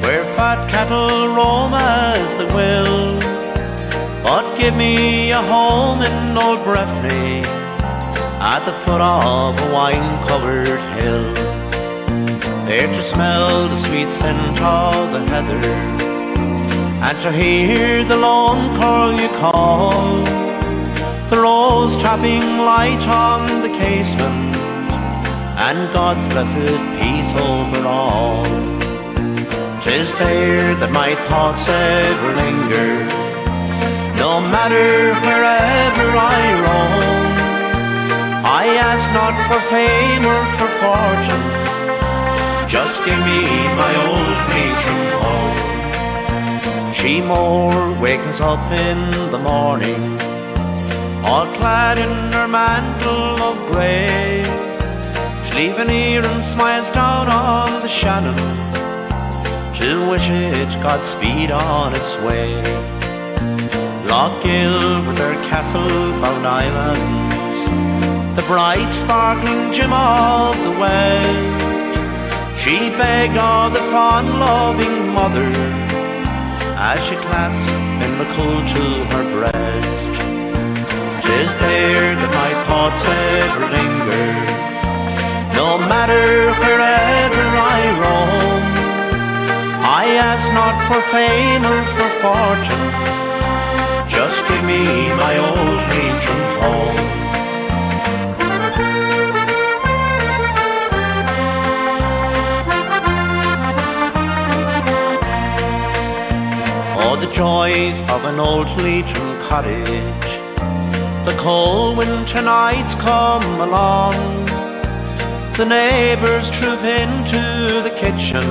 fat cattle roam as they will, but give me a home in old Breffni at the foot of a wine-covered hill, there to smell the sweet scent of the heather and to hear the lone call you call, the rose tapping light on the casement, and God's blessed peace over all. 'Tis there that my thoughts ever linger, no matter wherever I roam. I ask not for fame or for fortune, just give me my old matron home. She more wakens up in the morning, all clad in her mantle of grey, she's leaving here and smiles down on the Shannon to wish it Godspeed on its way. Lochgill with their castle-bound islands, the bright sparkling gem of the west, she begged of the fond loving mother as she clasped Benmacool to her breast. 'Tis there that my thoughts ever linger, no matter wherever I roam. I ask not for fame or for fortune, just give me my old matron home. Oh, the joys of an old Leitrim cottage, the cold winter nights come along, the neighbours troop into the kitchen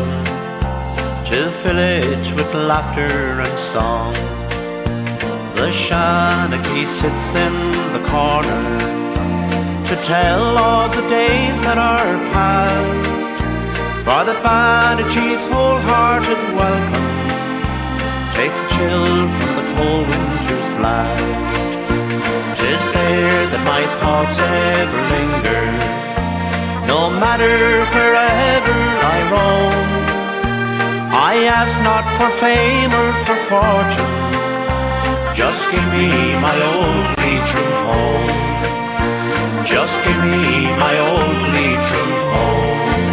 to fill it with laughter and song. The Shanachie sits in the corner to tell all the days that are past, for the Banachie's wholehearted welcome takes a chill from the cold winter's blast. 'Tis there that my thoughts ever linger, no matter wherever I roam. I ask not for fame or for fortune, just give me my old Leitrim home. Just give me my old Leitrim home.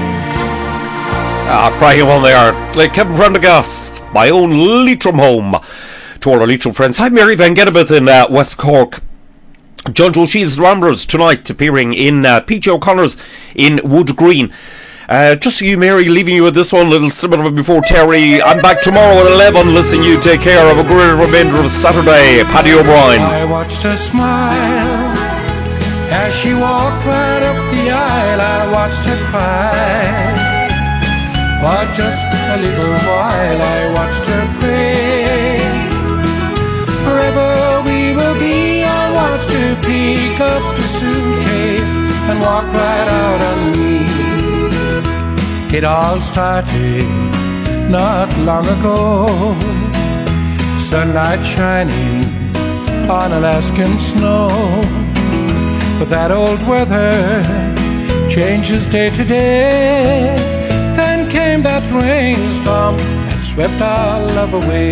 Ah, cracking one there. Like Kevin Prendergast, my own Leitrim home. To all our Leitrim friends. Hi, Mary Van Gennebeth in uh, West Cork. John Joe Shields Ramblers tonight, appearing in uh, P J O'Connor's in Wood Green. Uh, just so you, Mary, leaving you with this one little snippet of it before Terry. I'm back tomorrow at eleven. Listen, you take care. Have a great remainder of Saturday. Paddy O'Brien. I watched her smile as she walked right up the aisle. I watched her cry for just a little while. I watched her pray, forever we will be. I watched her pick up the suitcase and walk right out on me. It all started not long ago, sunlight shining on Alaskan snow. But that old weather changes day to day. Then came that rainstorm that swept our love away.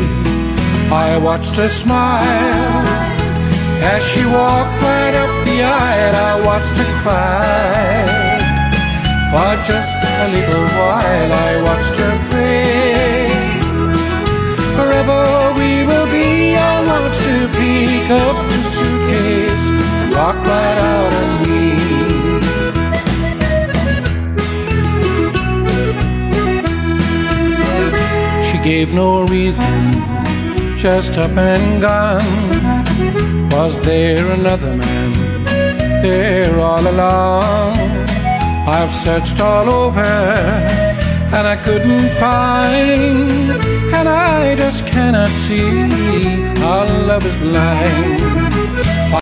I watched her smile as she walked right up the aisle. I watched her cry for just a little while. I watched her pray, forever we will be. I watched her pick up the suitcase and walk right out on me. She gave no reason, just up and gone. Was there another man there all along? I've searched all over and I couldn't find, and I just cannot see. Our love is blind.